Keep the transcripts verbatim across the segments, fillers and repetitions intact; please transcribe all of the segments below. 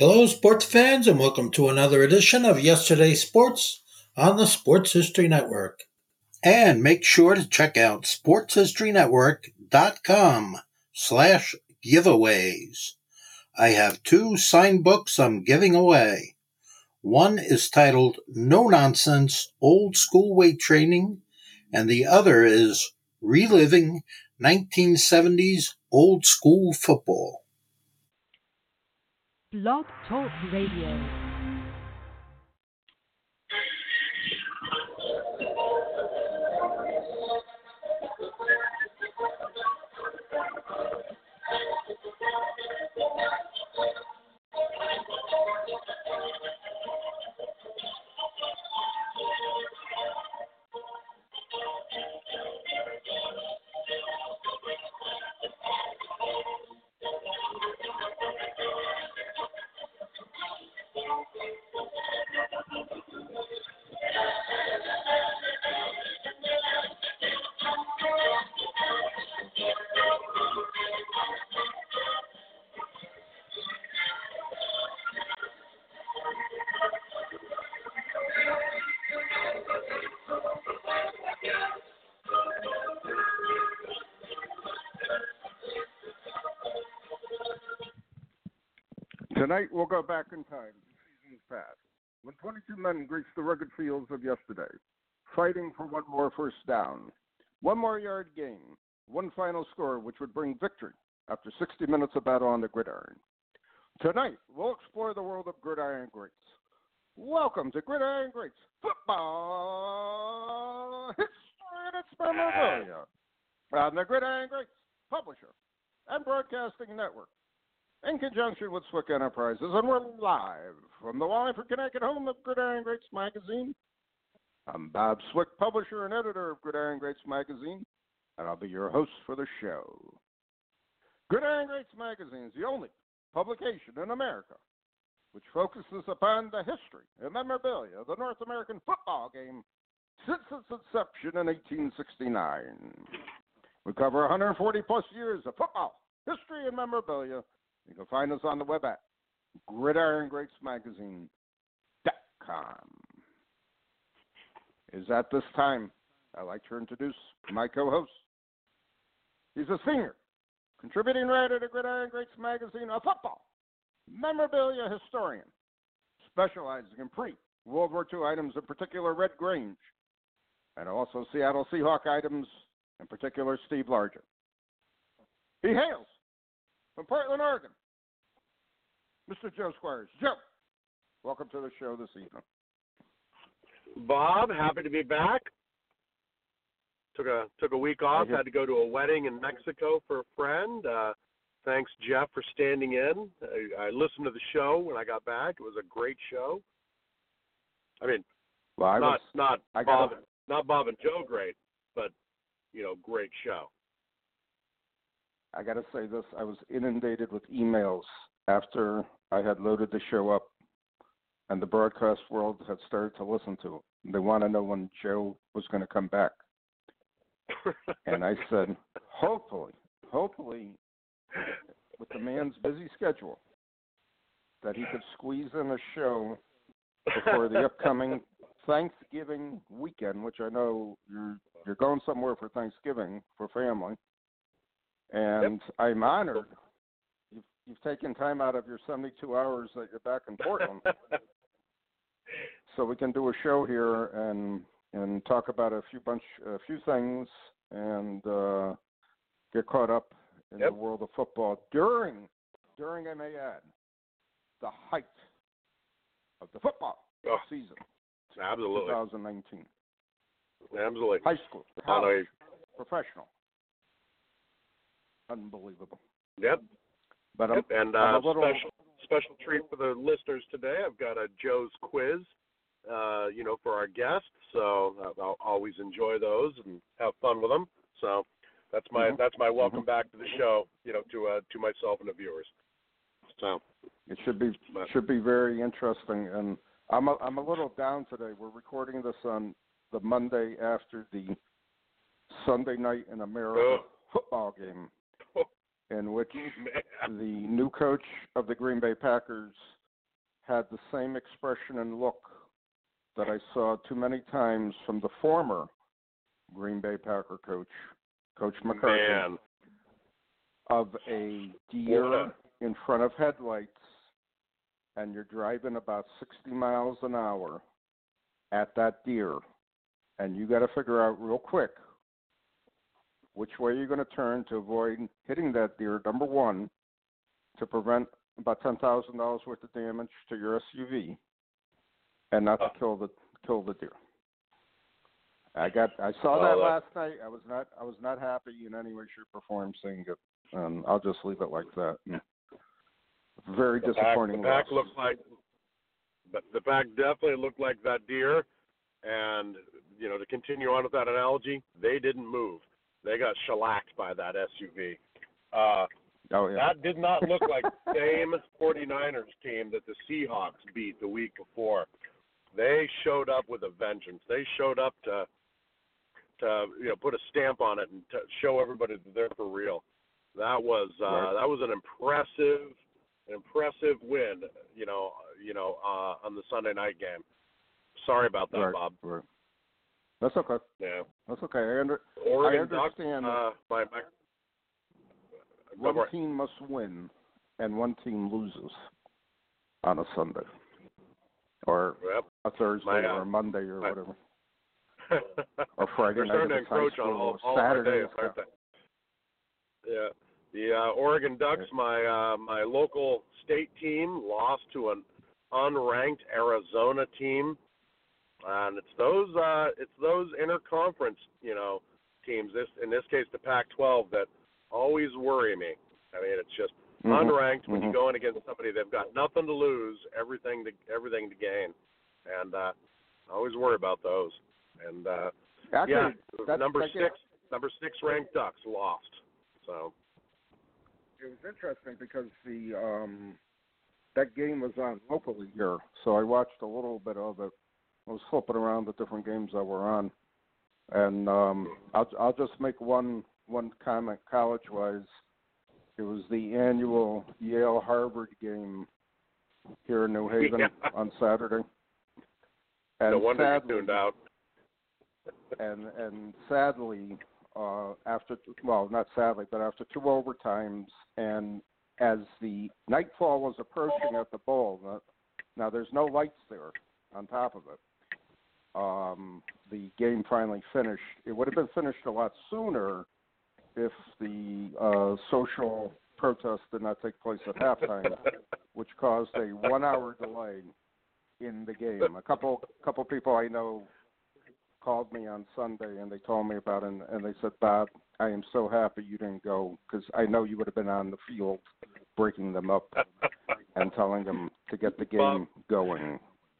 Hello, sports fans, and welcome to another edition of Yesterday's Sports on the Sports History Network. And make sure to check out sportshistorynetwork.com slash giveaways. I have two signed books I'm giving away. One is titled No Nonsense Old School Weight Training, and the other is Reliving nineteen seventies Old School Football. Blog Talk Radio. Tonight, we'll go back in time to seasons past, when twenty-two men graced the rugged fields of yesterday, fighting for one more first down, one more yard gain, one final score which would bring victory after sixty minutes of battle on the gridiron. Tonight, we'll explore the world of gridiron greats. Welcome to Gridiron Greats Football History and its Memorabilia on the Gridiron Greats Publisher and Broadcasting Network, in conjunction with Swick Enterprises, and we're live from the Wallingford, Connecticut home of Gridiron Greats Magazine. I'm Bob Swick, publisher and editor of Gridiron Greats Magazine, and I'll be your host for the show. Gridiron Greats Magazine is the only publication in America which focuses upon the history and memorabilia of the North American football game since its inception in eighteen sixty-nine. We cover one hundred forty plus years of football, history, and memorabilia. You can find us on the web at gridiron greats magazine dot com. Is at this time, I'd like to introduce my co-host. He's a senior contributing writer to Gridiron Greats Magazine, a football memorabilia historian, specializing in pre-World War Two items, in particular Red Grange, and also Seattle Seahawk items, in particular Steve Largent. He hails from Portland, Oregon, Mister Joe Squires. Joe, welcome to the show this evening. Bob, happy to be back. Took a took a week off. Had to go to a wedding in Mexico for a friend. Uh, thanks, Jeff, for standing in. I, I listened to the show when I got back. It was a great show. I mean, well, I not was, not I Bob gotta, not Bob and Joe great, but you know, great show. I got to say this. I was inundated with emails after I had loaded the show up and the broadcast world had started to listen to it. They want to know when Joe was going to come back. And I said, hopefully, hopefully, with the man's busy schedule, that he could squeeze in a show before the upcoming Thanksgiving weekend, which I know you're you're going somewhere for Thanksgiving for family. And yep. I'm honored you've, you've taken time out of your seventy-two hours that you're back in Portland, so we can do a show here and and talk about a few bunch a few things and uh, get caught up in yep. the world of football during during I may add the height of the football oh, season. Absolutely. twenty nineteen. Absolutely. High school, college, professional. Unbelievable. Yep. But I'm, yep. And I'm uh, a little... special special treat for the listeners today. I've got a Joe's quiz, uh, you know, for our guests. So I'll always enjoy those and have fun with them. So that's my mm-hmm. that's my welcome mm-hmm. back to the show, you know, to uh, to myself and the viewers. So it should be but, should be very interesting. And I'm a, I'm a little down today. We're recording this on the Monday after the Sunday night in America oh. football game, in which the new coach of the Green Bay Packers had the same expression and look that I saw too many times from the former Green Bay Packer coach, Coach McCarthy, Man. of a deer What a- in front of headlights, and you're driving about sixty miles an hour at that deer, and you got to figure out real quick which way you're going to turn to avoid hitting that deer, number one, to prevent about ten thousand dollars worth of damage to your S U V, and not to kill the kill the deer. I got I saw Oh, that that- last night. I was not I was not happy in any way, shape, or form seeing it, and I'll just leave it like that. Very The back, disappointing the back loss. looked like, but the back definitely looked like that deer. And you know, to continue on with that analogy, they didn't move. They got shellacked by that S U V. Uh, Oh yeah. That did not look like the same 49ers team that the Seahawks beat the week before. They showed up with a vengeance. They showed up to, to you know, put a stamp on it and to show everybody that they're for real. That was uh, Right. that was an impressive, an impressive win. You know, you know, uh, on the Sunday night game. Sorry about that, right, Bob. Right. That's okay. Yeah. That's okay. I, under, Oregon I understand. Ducks, uh, my, my, go one for it. team must win, and one team loses on a Sunday, or Yep. a Thursday, My, uh, or a Monday, or my- whatever, or Friday They're night starting to if it's high encroach on school, all, or all my Saturday. days, aren't they? Yeah. The uh, Oregon Ducks, my uh, my local state team, lost to an unranked Arizona team, and it's those uh, it's those interconference, you know, teams. This in this case, the Pac twelve, that always worry me. I mean, it's just Mhm. unranked when Mhm. you go in against somebody they've got nothing to lose, everything to everything to gain, and uh, I always worry about those. And uh, Actually, yeah, that, number that six, game, number six ranked Ducks lost. So it was interesting because the um, that game was on locally here, so I watched a little bit of it. I was flipping around the different games that were on, and um, I'll I'll just make one one comment college wise. It was the annual Yale Harvard game here in New Haven Yeah. on Saturday. And no wonder sadly, you tuned out. and and sadly, uh, after well, not sadly, but after two overtimes, and as the nightfall was approaching at the bowl, now, now there's no lights there on top of it. Um, the game finally finished. It would have been finished a lot sooner if the uh, social protest did not take place at halftime, which caused a one-hour delay in the game. A couple couple people I know called me on Sunday, and they told me about it, and, and they said, Bob, I am so happy you didn't go, because I know you would have been on the field breaking them up and telling them to get the game Bob, going.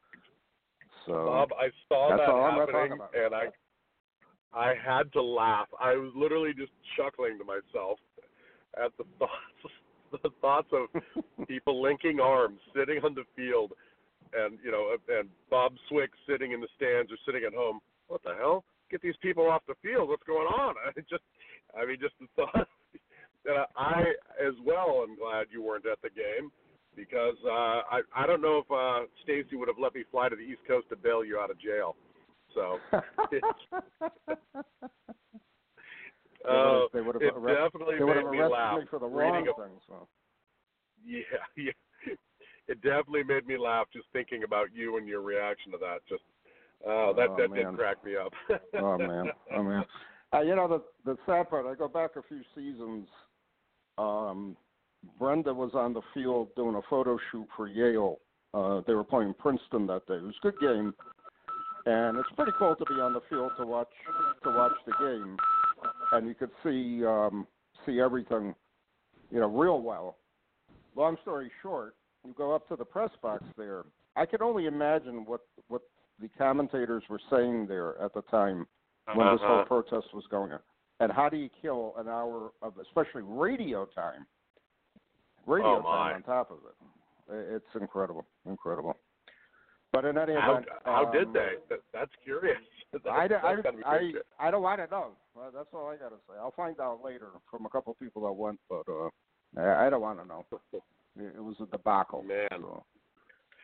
So Bob, I saw that's that all I'm gonna talk happening, about. and I I had to laugh. I was literally just chuckling to myself at the thoughts the thoughts of people linking arms, sitting on the field, and you know, and Bob Swick sitting in the stands or sitting at home. What the hell? Get these people off the field. What's going on? I just, I mean, just the thought that I, as well, am glad you weren't at the game, because uh, I, I don't know if uh, Stacy would have let me fly to the East Coast to bail you out of jail. So, uh, they would have it arrested, definitely they would made have me arrested laugh. me for the wrong reading thing. So. Yeah, yeah. It definitely made me laugh just thinking about you and your reaction to that. Just, uh, that Oh, that man. did crack me up. Oh man, oh man. Uh, you know the the sad part. I go back a few seasons. Um, Brenda was on the field doing a photo shoot for Yale. Uh, they were playing Princeton that day. It was a good game, and it's pretty cool to be on the field to watch to watch the game, and you could see um, see everything, you know, real well. Long story short, you go up to the press box there. I could only imagine what what the commentators were saying there at the time when uh-huh. this whole protest was going on. And how do you kill an hour of, especially radio time, radio Oh, my. time on top of it? It's incredible, incredible. But in any How, event, how um, did they? That, that's curious. That's, I, that's I, gotta be I, pretty good. I don't want to know. Well, that's all I got to say. I'll find out later from a couple of people that went, but uh, I I don't want to know. It, it was a debacle. Man. So.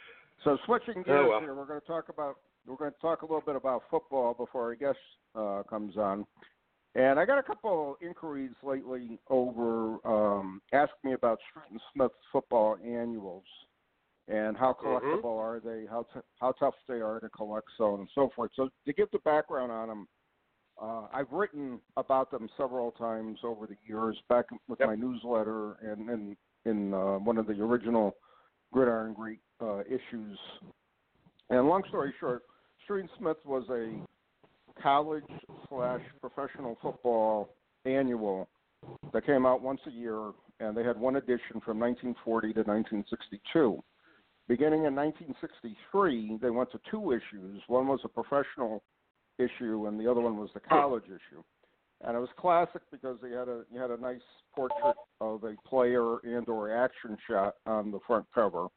So switching gears oh, well. here, we're going to talk about we're going to talk a little bit about football before our guest uh, comes on. And I got a couple inquiries lately over um, asking me about Street and Smith football annuals and how collectible mm-hmm. are they, how t- how tough they are to collect, so on and so forth. So to give the background on them, uh, I've written about them several times over the years, back with yep. my newsletter and in in uh, one of the original Gridiron Greek uh, issues. And long story short, Street and Smith was a college slash professional football annual that came out once a year, and they had one edition from nineteen forty to nineteen sixty-two. Beginning in nineteen sixty-three, they went to two issues. One was a professional issue, and the other one was the college issue. And it was classic because they had a you had a nice portrait of a player and or action shot on the front cover.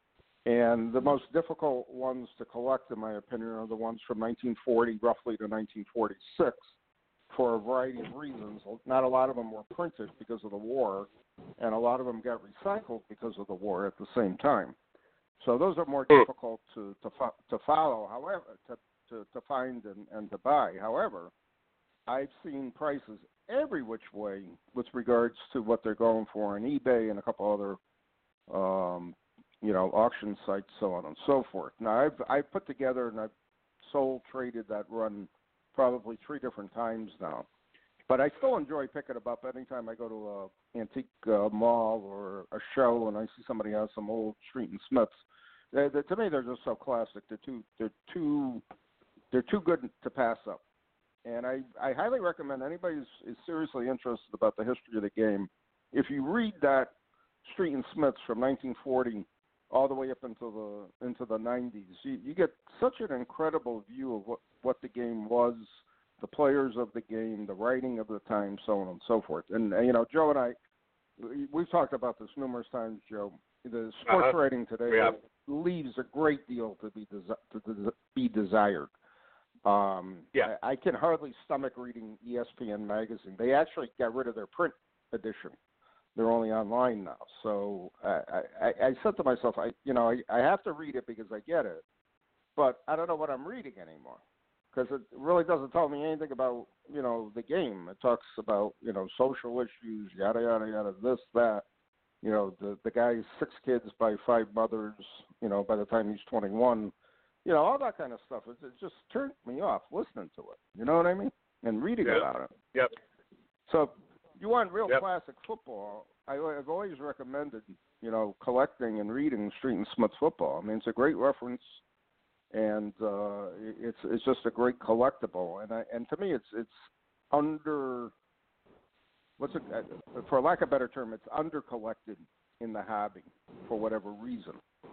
And the most difficult ones to collect, in my opinion, are the ones from nineteen forty roughly to nineteen forty-six for a variety of reasons. Not a lot of them were printed because of the war, and a lot of them got recycled because of the war at the same time. So those are more difficult to to, fo- to follow, however, to, to, to find and, and to buy. However, I've seen prices every which way with regards to what they're going for on eBay and a couple other um, you know, auction sites, so on and so forth. Now, I've I've put together and I've sold, traded that run probably three different times now. But I still enjoy picking them up anytime I go to an antique uh, mall or a show and I see somebody has some old Street and Smiths. They, they, to me, they're just so classic. They're too they're too they're too good to pass up. And I, I highly recommend anybody who's is seriously interested about the history of the game, if you read that Street and Smiths from nineteen forty all the way up into the into the nineties, you, you get such an incredible view of what, what the game was, the players of the game, the writing of the time, so on and so forth. And, and you know, Joe and I, we've talked about this numerous times, Joe. The sports uh-huh. writing today yeah. leaves a great deal to be desi- to des- be desired. Um, yeah. I, I can hardly stomach reading E S P N magazine. They actually got rid of their print edition. They're only online now. So I, I, I said to myself, I you know, I, I have to read it because I get it, but I don't know what I'm reading anymore because it really doesn't tell me anything about, you know, the game. It talks about, you know, social issues, yada, yada, yada, this, that. You know, the, the guy's six kids by five mothers, you know, by the time he's twenty-one. You know, all that kind of stuff. It, it just turned me off listening to it. You know what I mean? And reading yep. about it. Yep. So you want real yep. classic football, I, I've always recommended, you know, collecting and reading Street and Smith football. I mean, it's a great reference, and uh, it's it's just a great collectible. And I, and to me, it's it's under, what's it, for lack of a better term, it's under collected in the hobby for whatever reason.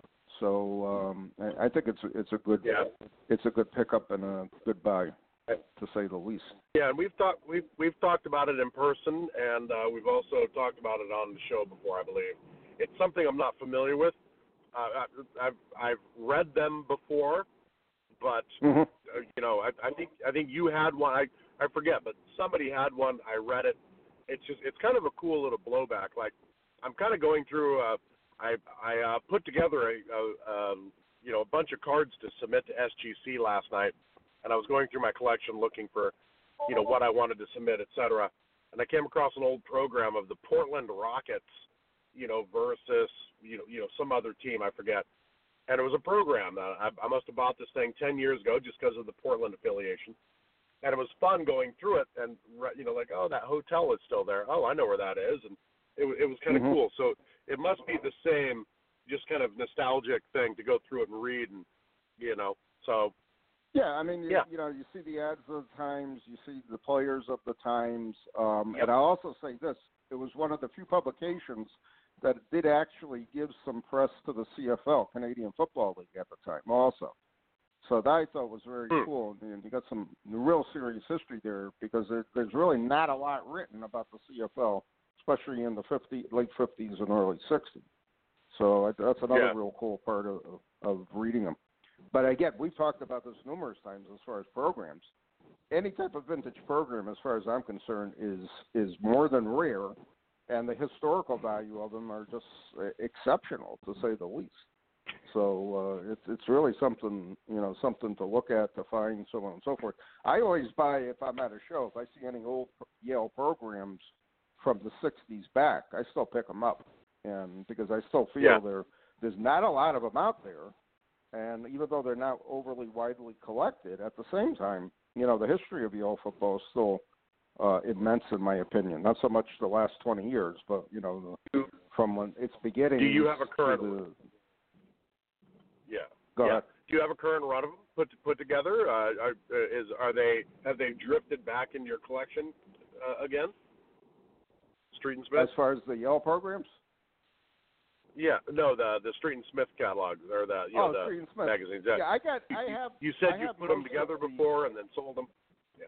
So um, I, I think it's it's a good yeah. it's a good pickup and a good buy, to say the least. Yeah, and we've talked we've we've talked about it in person, and uh, we've also talked about it on the show before, I believe. It's something I'm not familiar with. Uh, I, I've I've read them before, but mm-hmm. uh, you know, I, I think I think you had one. I I forget, but somebody had one. I read it. It's just it's kind of a cool little blowback. Like I'm kind of going through. Uh, I I uh, put together a, a um, you know a bunch of cards to submit to S G C last night, and I was going through my collection looking for, you know, what I wanted to submit, et cetera. And I came across an old program of the Portland Rockets, you know, versus, you know, you know, some other team, I forget. And it was a program. Uh, I, I must have bought this thing ten years ago just because of the Portland affiliation. And it was fun going through it and, you know, like, oh, that hotel is still there. Oh, I know where that is. And it, it was kind of mm-hmm. cool. So it must be the same, just kind of nostalgic thing to go through it and read and, you know, so. Yeah, I mean, you, yeah. you know, you see the ads of the times, you see the players of the times, um, yep. and I'll also say this, it was one of the few publications that did actually give some press to the C F L, Canadian Football League, at the time also. So that I thought was very hmm. cool, and you got some real serious history there because there, there's really not a lot written about the C F L, especially in the fifties, late fifties and early sixties. So that's another yeah. real cool part of, of reading them. But again, we've talked about this numerous times as far as programs. Any type of vintage program, as far as I'm concerned, is is more than rare, and the historical value of them are just exceptional, to say the least. So uh, it's it's really something, you know, something to look at, to find, so on and so forth. I always buy, if I'm at a show, if I see any old Yale programs from the sixties back, I still pick them up, and because I still feel Yeah. there there's not a lot of them out there, and even though they're not overly widely collected, at the same time, you know, the history of Yale football is still uh, immense in my opinion. Not so much the last twenty years, but you know, the, from when its beginning. Do you have a current? The, yeah. Go yeah. ahead. Do you have a current run of them put put together? Uh, are, is are they have they drifted back into your collection uh, again? Street and Smith. As far as the Yale programs? Yeah, no, the the Street and Smith catalog or the you oh, know the Street and Smith. magazines. Yeah, I got. I have. You said I you have put them most together of the- before and then sold them. Yeah.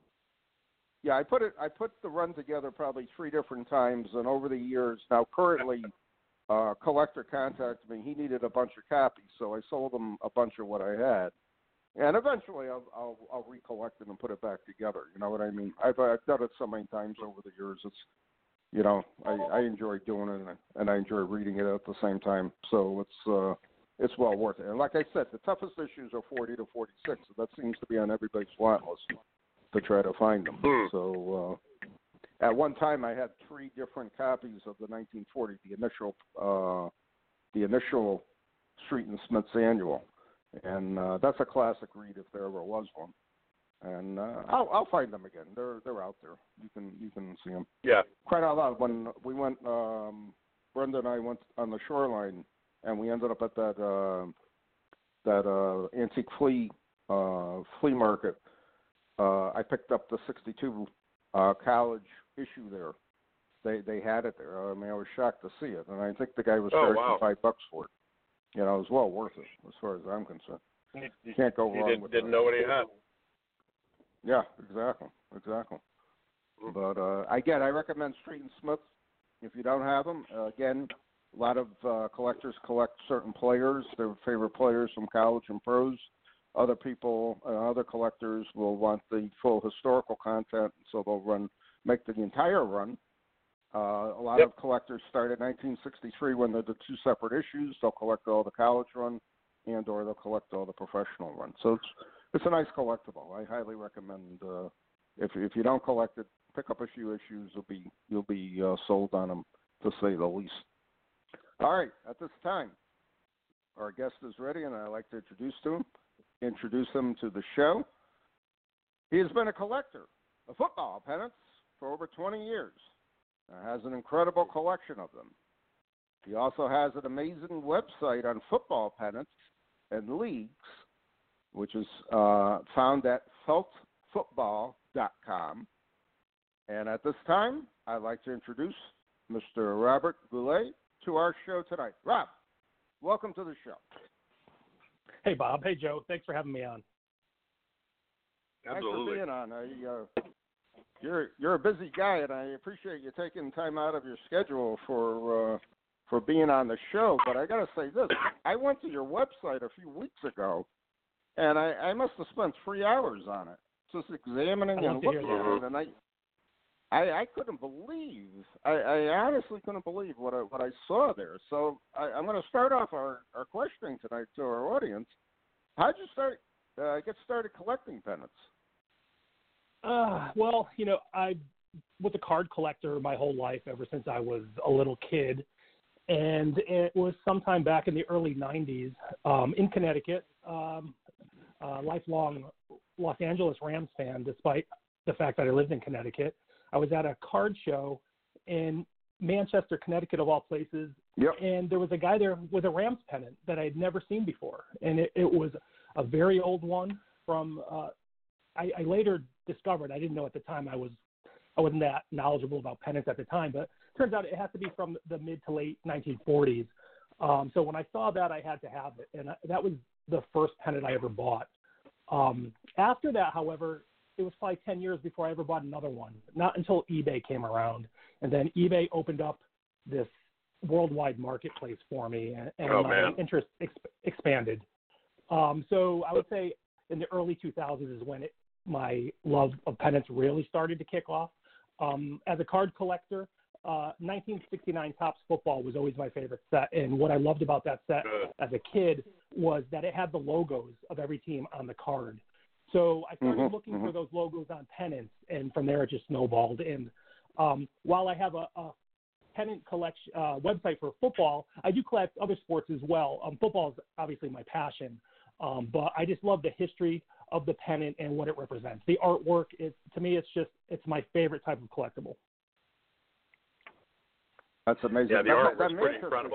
Yeah, I put it. I put the run together probably three different times, and over the years, now currently, uh, collector contacted me. He needed a bunch of copies, so I sold him a bunch of what I had, and eventually I'll I'll, I'll recollect it and put it back together. You know what I mean? I've I've done it so many times over the years. It's you know I, I enjoy doing it, and I, and I enjoy reading it at the same time. So it's uh, it's well worth it. And like I said, the toughest issues are forty to forty-six. So that seems to be on everybody's want list to try to find them. Hmm. So uh, at one time, I had three different copies of the nineteen forty, the initial, uh, the initial Street and Smith's annual, and uh, that's a classic read if there ever was one. And uh, I'll, I'll find them again. They're they're out there. You can you can see them. Yeah. Quite a lot. When we went, um, Brenda and I went on the shoreline, and we ended up at that uh, that uh, antique flea uh, flea market. Uh, I picked up the sixty-two uh, college issue there. They they had it there. I mean, I was shocked to see it, and I think the guy was Oh, charging wow. five bucks for it. You know, it was well worth it as far as I'm concerned. You, you Can't go you wrong did, with didn't that. know what he had. Yeah, exactly, exactly. Mm. But uh, again, I recommend Street and Smith if you don't have them. Uh, again, a lot of uh, collectors collect certain players, their favorite players from college and pros. Other people, uh, other collectors will want the full historical content, so they'll run, make the entire run. Uh, a lot Yep. of collectors start at nineteen sixty-three when they're the two separate issues. They'll collect all the college run, and or they'll collect all the professional run. So it's it's a nice collectible. I highly recommend. Uh, if if you don't collect it, pick up a few issues. You'll be you'll be uh, sold on them, to say the least. All right, at this time, our guest is ready, and I'd like to introduce to him. Introduce him to the show. He has been a collector of football pennants for over twenty years and has an incredible collection of them. He also has an amazing website on football pennants and leagues, which is uh, found at felt football dot com. And at this time, I'd like to introduce Mister Robert Goulet to our show tonight. Rob, welcome to the show. Hey, Bob. Hey, Joe. Thanks for having me on. Absolutely. Thanks for being on. I, uh, you're you're a busy guy, and I appreciate you taking time out of your schedule for uh, for being on the show. But I got to say this: I went to your website a few weeks ago, and I, I must have spent three hours on it, just examining I love and to hear looking at that. it. And I, I I couldn't believe, I, I honestly couldn't believe what I what I saw there. So I, I'm going to start off our, our questioning tonight to our audience. How'd you start uh, get started collecting pennants? Uh, well, you know, I was a card collector my whole life, ever since I was a little kid. And it was sometime back in the early nineties um, in Connecticut, um, a lifelong Los Angeles Rams fan, despite the fact that I lived in Connecticut. I was at a card show in Manchester, Connecticut, of all places. Yep. And there was a guy there with a Rams pennant that I had never seen before. And it, it was a very old one from, uh, I, I later discovered, I didn't know at the time, I was, I wasn't that knowledgeable about pennants at the time, but it turns out it has to be from the mid to late nineteen forties. Um, so when I saw that, I had to have it. And I, that was the first pennant I ever bought. Um, after that, however, it was probably ten years before I ever bought another one, not until eBay came around. And then eBay opened up this worldwide marketplace for me, and, and Oh, my man. interest ex- expanded. Um, so I would say in the early two thousands is when it, my love of pennants really started to kick off. Um, as a card collector, uh, nineteen sixty-nine Topps Football was always my favorite set. And what I loved about that set as a kid was that it had the logos of every team on the card. So I started Mm-hmm, looking mm-hmm. for those logos on pennants, and from there it just snowballed. And um, while I have a, a pennant collection uh, website for football, I do collect other sports as well. Um, football is obviously my passion, um, but I just love the history of the pennant and what it represents. The artwork, it, to me, it's just it's my favorite type of collectible. That's amazing. Yeah, the that, art that was pretty Manchester, incredible.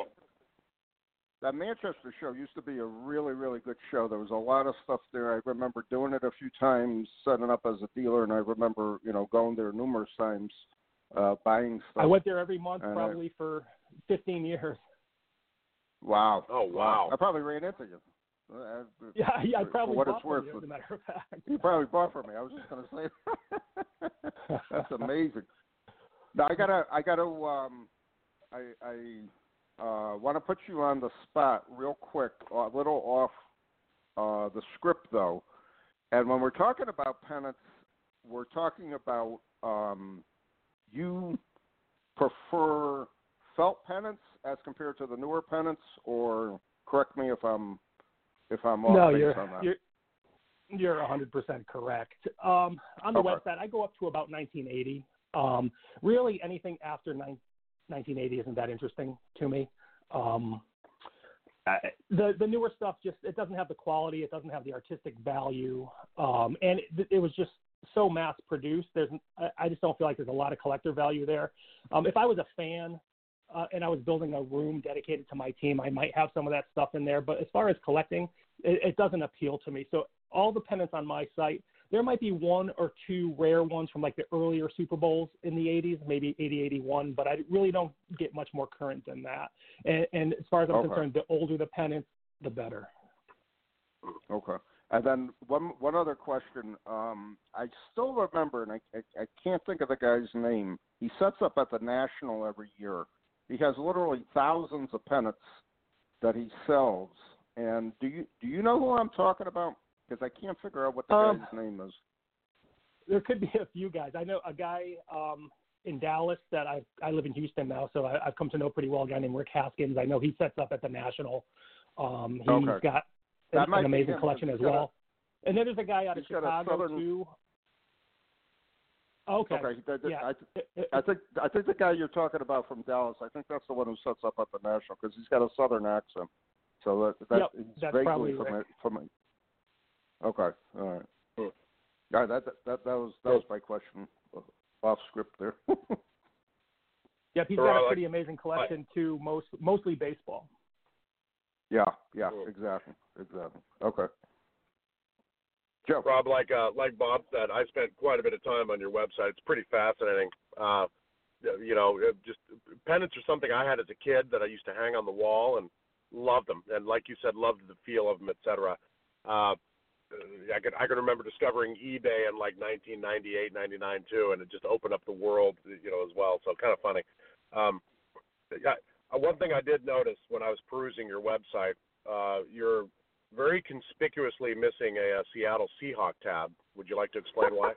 That Manchester show used to be a really, really good show. There was a lot of stuff there. I remember doing it a few times, setting up as a dealer, and I remember, you know, going there numerous times, uh, buying stuff. I went there every month And probably I, for fifteen years. Wow. Oh, wow. I probably ran into you. Uh, Yeah, yeah I for probably what bought it's worth. from you, as a matter of fact. You probably bought from me. I was just going to say. That's amazing. Now I gotta, I gotta, um, I, I uh, want to put you on the spot real quick, a little off uh, the script though. And when we're talking about pennants, we're talking about um, you prefer felt pennants as compared to the newer pennants, or correct me if I'm if I'm off No, base you're, on that. you're you're one hundred percent correct. Um, on the Okay. website, I go up to about nineteen eighty. Um, really, anything after nineteen eighty isn't that interesting to me. Um, I, the the newer stuff just it doesn't have the quality, it doesn't have the artistic value, um, and it, it was just so mass produced. There's I, I just don't feel like there's a lot of collector value there. Um, if I was a fan uh, and I was building a room dedicated to my team, I might have some of that stuff in there. But as far as collecting, it, it doesn't appeal to me. So all the pennants on my site, there might be one or two rare ones from like the earlier Super Bowls in the eighties, maybe eighty, eighty-one, but I really don't get much more current than that. And, and as far as I'm Okay. concerned, the older the pennants, the better. Okay. And then one one other question. Um, I still remember, and I, I I can't think of the guy's name. He sets up at the National every year. He has literally thousands of pennants that he sells. And do you do you know who I'm talking about? Because I can't figure out what the Um, guy's name is. There could be a few guys. I know a guy um, in Dallas that I I live in Houston now, so I, I've come to know pretty well. A guy named Rick Haskins. I know he sets up at the National. Um, he's Okay. got That an, might an be amazing him, collection 'cause as he's got well. And then there's a guy out of he's got a Chicago southern- too. Okay. Okay. that- that- Yeah. I, It- it- I think I think the guy you're talking about from Dallas. I think that's the one who sets up at the National because he's got a southern accent. So that that Yep, he's that's vaguely probably familiar. Rick. From, okay. All right. Hmm. All right. That that that was that was my question. Off script there. Yep, he's Or I got a like- pretty amazing collection too. Most mostly baseball. yeah. Yeah. Cool. Exactly. Exactly. Okay. Joe. Rob, like uh, like Bob said, I spent quite a bit of time on your website. It's pretty fascinating. Uh, you know, it just pennants are something I had as a kid that I used to hang on the wall and loved them. And like you said, loved the feel of them, et cetera. Uh, I could I could remember discovering eBay in like nineteen ninety-eight, ninety-nine too, and it just opened up the world, you know, as well. So kind of funny. Um, I, one thing I did notice when I was perusing your website, uh, you're very conspicuously missing a, a Seattle Seahawk tab. Would you like to explain why?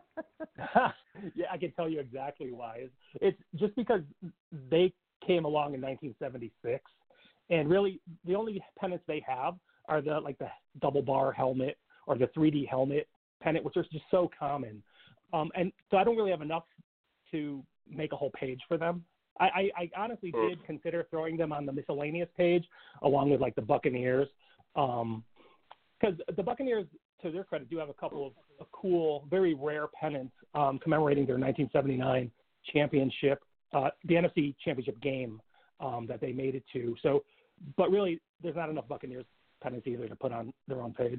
Yeah, I can tell you exactly why. It's, it's just because they came along in nineteen seventy-six, and really the only pennants they have are the like the double bar helmet or the three D helmet pennant, which are just so common. Um, and so I don't really have enough to make a whole page for them. I, I, I honestly Mm. did consider throwing them on the miscellaneous page along with like the Buccaneers. Um, because the Buccaneers, to their credit, do have a couple of, of cool, very rare pennants um, commemorating their nineteen seventy-nine championship, uh, the N F C championship game um, that they made it to. So, but really, there's not enough Buccaneers pennants either to put on their own page.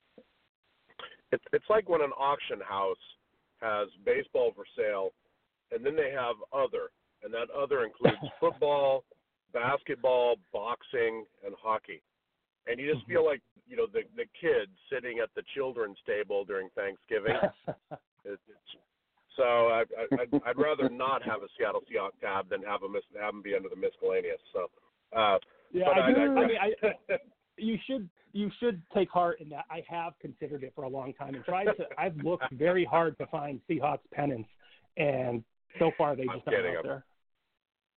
It's it's like when an auction house has baseball for sale, and then they have other, and that other includes football, basketball, boxing, and hockey. And you just Mm-hmm. feel like, you know, the the kids sitting at the children's table during Thanksgiving. it, it's, so I, I, I'd, I'd rather not have a Seattle Seahawks tab than have a mis, have them be under the miscellaneous. So, uh, Yeah, but I, do, I, I, mean, I, you should you should take heart in that. I have considered it for a long time and tried to. I've looked very hard to find Seahawks pennants, and so far they I'm just aren't kidding. out there.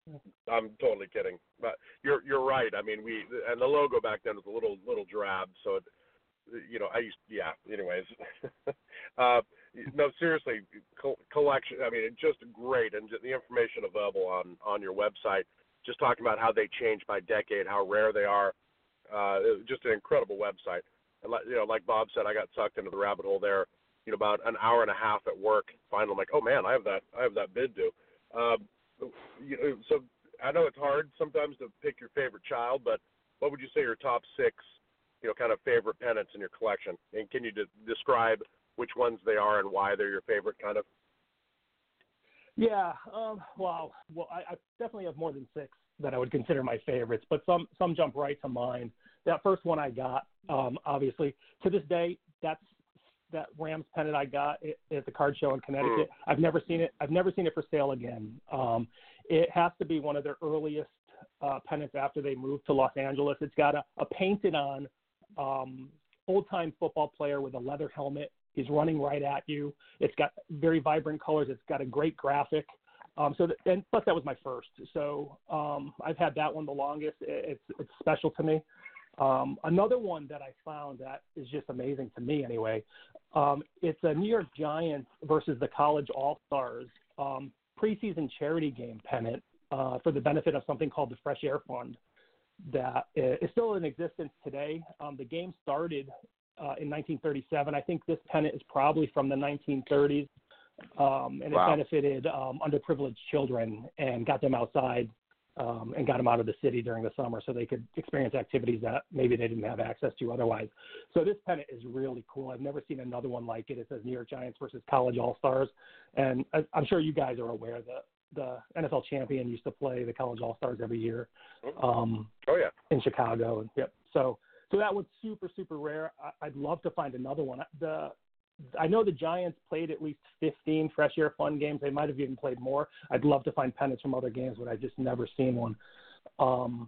I'm totally kidding, but you're you're right. I mean, we and the logo back then was a little little drab, so it, you know, I used yeah. Anyways, uh, no, seriously, co- collection. I mean, it's just great, and the information available on on your website. Just talking about how they change by decade, how rare they are. Uh, just an incredible website. And like, you know, like Bob said, I got sucked into the rabbit hole there. You know, about an hour and a half at work. Finally, I'm like, oh man, I have that. I have that bid due. Um, you know, so I know it's hard sometimes to pick your favorite child, but what would you say your top six, you know, kind of favorite pennants in your collection? And can you de- describe which ones they are and why they're your favorite, kind of? Yeah, um, well, well, I, I definitely have more than six that I would consider my favorites, but some some jump right to mind. That first one I got, um, obviously, to this day, that's that Rams pennant I got at the card show in Connecticut. Mm. I've never seen it. I've never seen it for sale again. Um, it has to be one of their earliest uh, pennants after they moved to Los Angeles. It's got a, a painted on um, old-time football player with a leather helmet. He's running right at you. It's got very vibrant colors. It's got a great graphic. Um, so, th- and plus that was my first. So um, I've had that one the longest. It's it's special to me. Um, another one that I found that is just amazing to me anyway. Um, it's a New York Giants versus the College All-Stars um, preseason charity game pennant uh, for the benefit of something called the Fresh Air Fund that is still in existence today. Um, the game started uh, in nineteen thirty-seven. I think this pennant is probably from the nineteen thirties, um, and wow. it benefited um, underprivileged children and got them outside um, and got them out of the city during the summer so they could experience activities that maybe they didn't have access to otherwise. So this pennant is really cool. I've never seen another one like it. It says New York Giants versus College All-Stars, and I, I'm sure you guys are aware that the N F L champion used to play the College All-Stars every year. Um, oh, yeah. In Chicago. Yep. So so that one's super, super rare. I, I'd love to find another one. The I know the Giants played at least fifteen Fresh Air Fun games. They might have even played more. I'd love to find pennants from other games, but I've just never seen one. Um,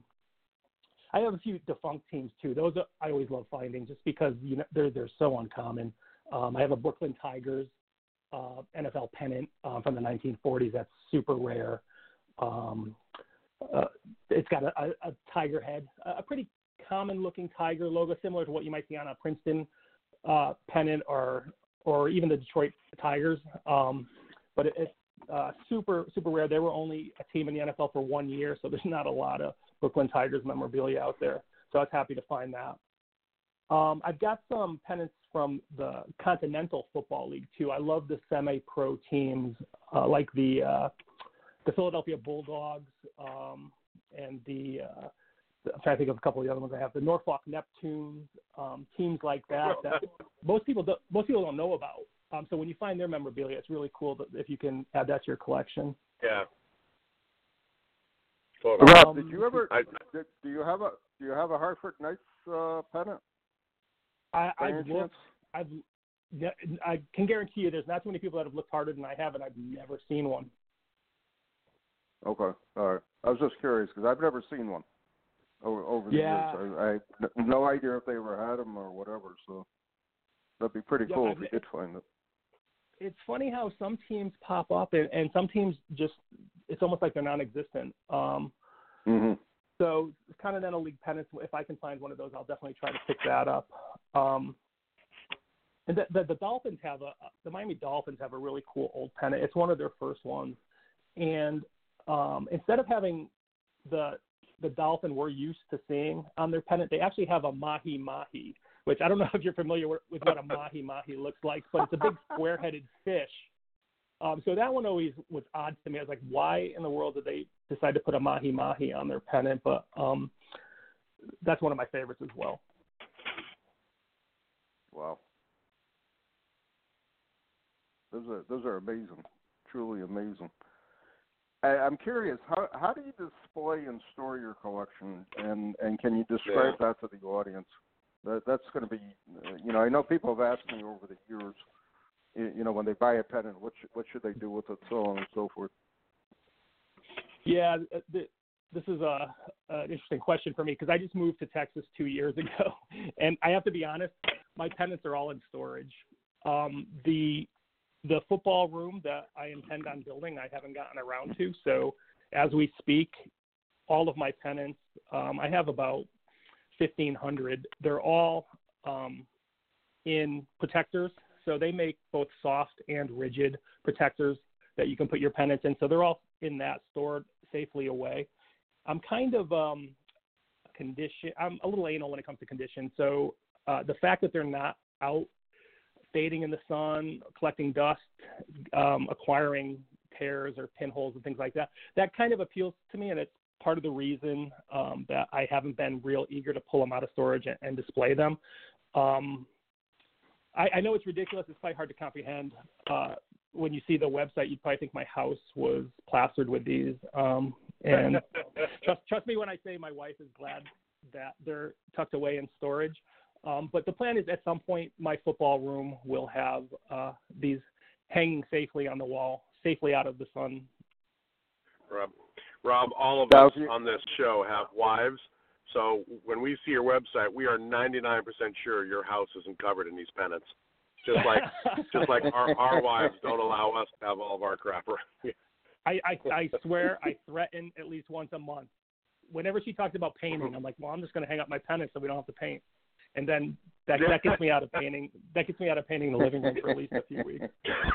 I have a few defunct teams, too. Those are, I always love finding just because you know they're, they're so uncommon. Um, I have a Brooklyn Tigers uh, N F L pennant uh, from the nineteen forties. That's super rare. Um, uh, it's got a, a, a tiger head, a pretty common-looking tiger logo, similar to what you might see on a Princeton uh, pennant or or even the Detroit Tigers. Um, but it, it's uh, super, super rare. They were only a team in the N F L for one year, so there's not a lot of Brooklyn Tigers memorabilia out there. So I was happy to find that. Um, I've got some pennants from the Continental Football League, too. I love the semi-pro teams uh, like the uh, the Philadelphia Bulldogs um, and the uh, I'm trying to think of a couple of the other ones I have. The Norfolk Neptunes, um, teams like that that most people don't, most people don't know about. Um, so when you find their memorabilia, it's really cool that if you can add that to your collection. Yeah. Totally. Rob, Um, did you ever? Did, do you have a Do you have a Hartford Knights uh, pennant? I, I've looked. I've. I can guarantee you, there's not too many people that have looked harder than I have, and I've never seen one. Okay, all right. I was just curious because I've never seen one over, over the yeah. years. I, I had no idea if they ever had them or whatever. So that'd be pretty yeah, cool I've, if we did find it. It's funny how some teams pop up, and, and some teams just it's almost like they're non-existent. Um, mm-hmm. So Continental League pennants, if I can find one of those, I'll definitely try to pick that up. Um, and the, the, the Dolphins have a the Miami Dolphins have a really cool old pennant. It's one of their first ones, and um, instead of having the the dolphin we're used to seeing on their pennant, they actually have a mahi mahi, which I don't know if you're familiar with what a mahi mahi looks like, but it's a big square-headed fish. Um, so that one always was odd to me. I was like, why in the world did they decide to put a mahi mahi on their pennant? But um, that's one of my favorites as well. Wow. Those are those are amazing, truly amazing. I, I'm curious, how how do you display and store your collection, and, and can you describe yeah. that to the audience? That that's going to be, you know, I know people have asked me over the years, you know, when they buy a pennant, what should, what should they do with it, so on and so forth. Yeah, the, this is a an interesting question for me because I just moved to Texas two years ago, and I have to be honest, my pennants are all in storage. Um, the The football room that I intend on building, I haven't gotten around to, so as we speak, all of my pennants, um, I have about fifteen hundred. They're all um, in protectors. So they make both soft and rigid protectors that you can put your pennants in. So they're all in that, stored safely away. I'm kind of um, condition. I'm a little anal when it comes to condition. So uh, the fact that they're not out fading in the sun, collecting dust, um, acquiring tears or pinholes and things like that, that kind of appeals to me, and it's part of the reason um, that I haven't been real eager to pull them out of storage and, and display them. Um, I, I know it's ridiculous. It's probably hard to comprehend. Uh, when you see the website, you'd probably think my house was plastered with these. Um, and trust, trust me when I say my wife is glad that they're tucked away in storage. Um, but the plan is at some point my football room will have uh, these hanging safely on the wall, safely out of the sun. Rob, Rob, all of us on this show have wives. So when we see your website, we are ninety-nine percent sure your house isn't covered in these pennants. Just like just like our, our wives don't allow us to have all of our crap around. I, I, I swear I threaten at least once a month. Whenever she talks about painting, I'm like, well, I'm just going to hang up my pennants so we don't have to paint. And then that, that gets me out of painting. That gets me out of painting the living room for at least a few weeks.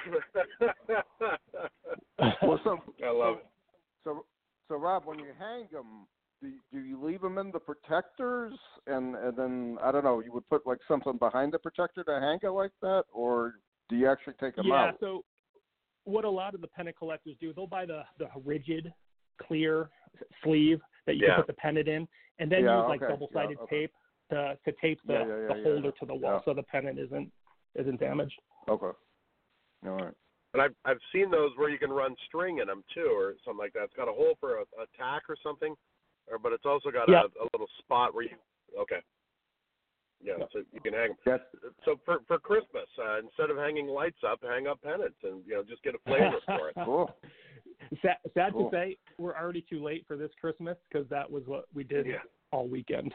Well, so, I love it. So, so Rob, when you hang them, do, do you leave them in the protectors, and, and then, I don't know, you would put like something behind the protector to hang it like that, or do you actually take them yeah, out? Yeah, so what a lot of the pennant collectors do, they'll buy the, the rigid, clear sleeve that you yeah. can put the pennant in, and then yeah, use like okay. double-sided yeah, okay. tape to, to tape the, yeah, yeah, yeah, the holder yeah, to the wall yeah. so the pennant isn't isn't damaged. Okay. All right. And I've I've seen those where you can run string in them too, or something like that. It's got a hole for a, a tack or something, or but it's also got yeah. a, a little spot where you. Okay. Yeah, yeah. so you can hang them. Yes. So for for Christmas, uh, instead of hanging lights up, hang up pennants, and you know just get a flavor for it. Cool. Sad, sad cool. to say, we're already too late for this Christmas because that was what we did Yeah. all weekend.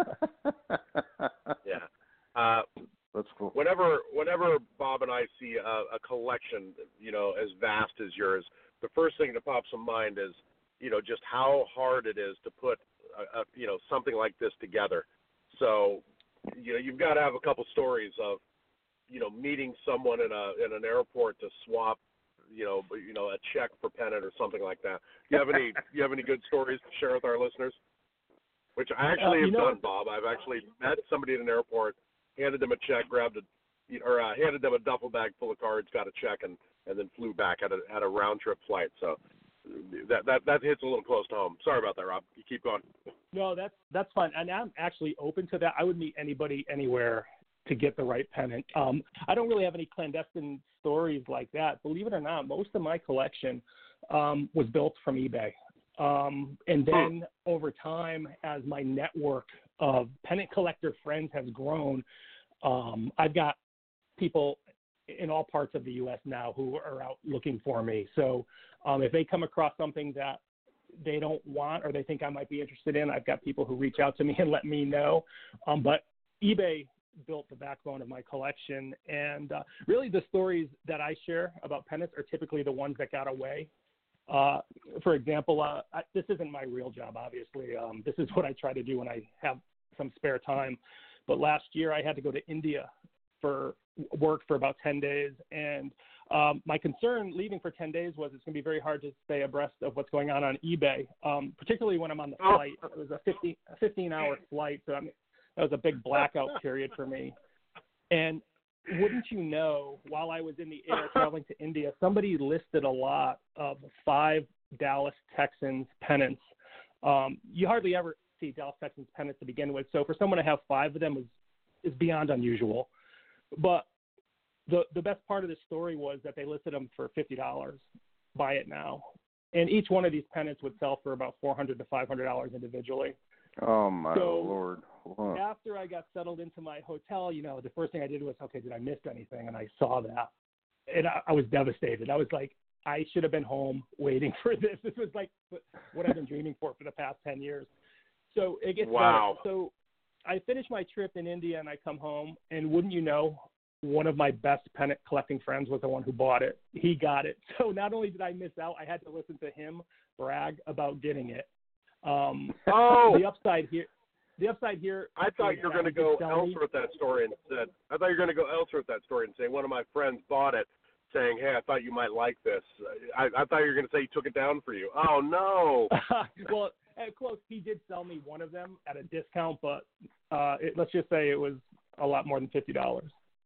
yeah. Uh, That's cool. Whenever, whenever Bob and I see a, a collection, you know, as vast as yours, the first thing that pops in mind is, you know, just how hard it is to put, a, a, you know, something like this together. So, you know, you've got to have a couple stories of, you know, meeting someone in a in an airport to swap, you know, you know, a check for pennant or something like that. You have any, you have any good stories to share with our listeners? Which I actually uh, have you know, done, Bob. I've actually met somebody at an airport, handed them a check, grabbed a, or uh, handed them a duffel bag full of cards, got a check, and, and then flew back at a at a round trip flight. So that that that hits a little close to home. Sorry about that, Rob. You keep going. No, that's that's fun, and I'm actually open to that. I would meet anybody anywhere to get the right pennant. Um, I don't really have any clandestine stories like that. Believe it or not, most of my collection um, was built from eBay. Um, and then over time, as my network of pennant collector friends has grown, um, I've got people in all parts of the U S now who are out looking for me. So um, if they come across something that they don't want or they think I might be interested in, I've got people who reach out to me and let me know. Um, but eBay built the backbone of my collection. And uh, really the stories that I share about pennants are typically the ones that got away. Uh, for example, uh, I, this isn't my real job, obviously. Um, this is what I try to do when I have some spare time. But last year I had to go to India for work for about ten days. And um, my concern leaving for ten days was it's going to be very hard to stay abreast of what's going on on eBay, um, particularly when I'm on the flight. It was a fifteen, a fifteen hour flight. So I mean, that was a big blackout period for me. And wouldn't you know, while I was in the air traveling to India, somebody listed a lot of five Dallas Texans pennants. Um, you hardly ever see Dallas Texans pennants to begin with. So for someone to have five of them is, is beyond unusual. But the the best part of the story was that they listed them for fifty dollars. Buy it now. And each one of these pennants would sell for about four hundred dollars to five hundred dollars individually. Oh, my so Lord. Huh. After I got settled into my hotel, you know, the first thing I did was, okay, did I miss anything? And I saw that. And I, I was devastated. I was like, I should have been home waiting for this. This was like what I've been dreaming for for the past ten years. So it gets wow. better. So I finish my trip in India and I come home, and wouldn't you know, one of my best pennant collecting friends was the one who bought it. He got it. So not only did I miss out, I had to listen to him brag about getting it. Um, oh, the upside here, the upside here. I thought you were going to go elsewhere with that story and said, I thought you were going to go elsewhere with that story and say one of my friends bought it, saying, hey, I thought you might like this. I, I thought you were going to say he took it down for you. Oh, no. Well, close. He did sell me one of them at a discount, but uh, it, let's just say it was a lot more than fifty dollars.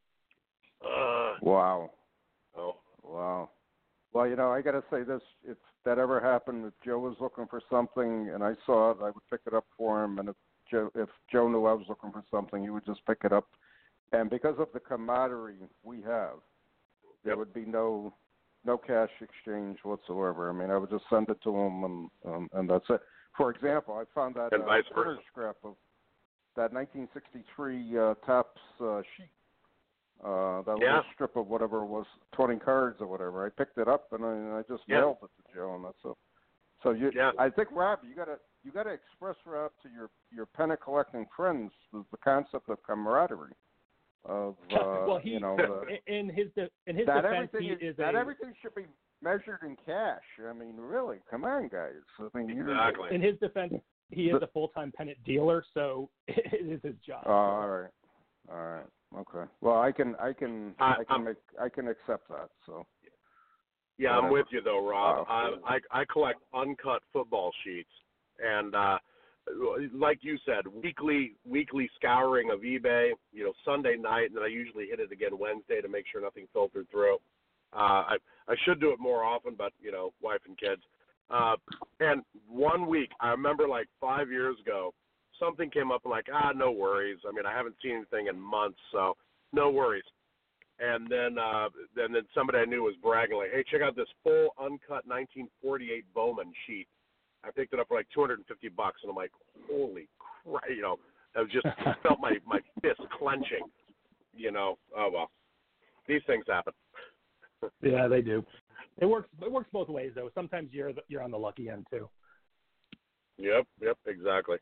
Uh, Wow. oh. Wow. Well, you know, I got to say this. If that ever happened, if Joe was looking for something and I saw it, I would pick it up for him. And if Joe, if Joe knew I was looking for something, he would just pick it up. And because of the camaraderie we have, there would be no no cash exchange whatsoever. I mean, I would just send it to him, and um, and that's it. For example, I found that and uh, vice printer versa. scrap of that nineteen sixty-three uh, Topps uh, sheet. Uh, that Yeah. little strip of whatever it was, twenty cards or whatever. I picked it up and I, I just Yeah. mailed it to Joe, and that's it. So you, Yeah. I think, Rob, you gotta you gotta express Rob to your your pennant collecting friends the, the concept of camaraderie. Of uh, well, he, you know, the, in his de- in his that defense, everything he is, is that a, everything should be measured in cash. I mean, really, come on, guys. I mean, you Exactly. in his defense, he is a full-time pennant dealer, so it is his job. Oh, all right, all right, okay. Well, I can, I can, I, I can I'm, make, I can accept that. So. yeah, I'm Whatever. with you though, Rob. Wow. I, I I collect uncut football sheets, and uh, like you said, weekly weekly scouring of eBay. You know, Sunday night, and then I usually hit it again Wednesday to make sure nothing filtered through. Uh, I I should do it more often, but you know, wife and kids. Uh, and one week, I remember like five years ago, something came up and like, ah, no worries. I mean, I haven't seen anything in months, so no worries. And then, uh, then, then somebody I knew was bragging like, hey, check out this full uncut nineteen forty-eight Bowman sheet. I picked it up for like two hundred fifty bucks, and I'm like, holy crap, you know, I was just felt my my fist clenching, you know. Oh well, these things happen. Yeah, they do. It works. It works both ways, though. Sometimes you're the, you're on the lucky end too. Yep, yep, exactly.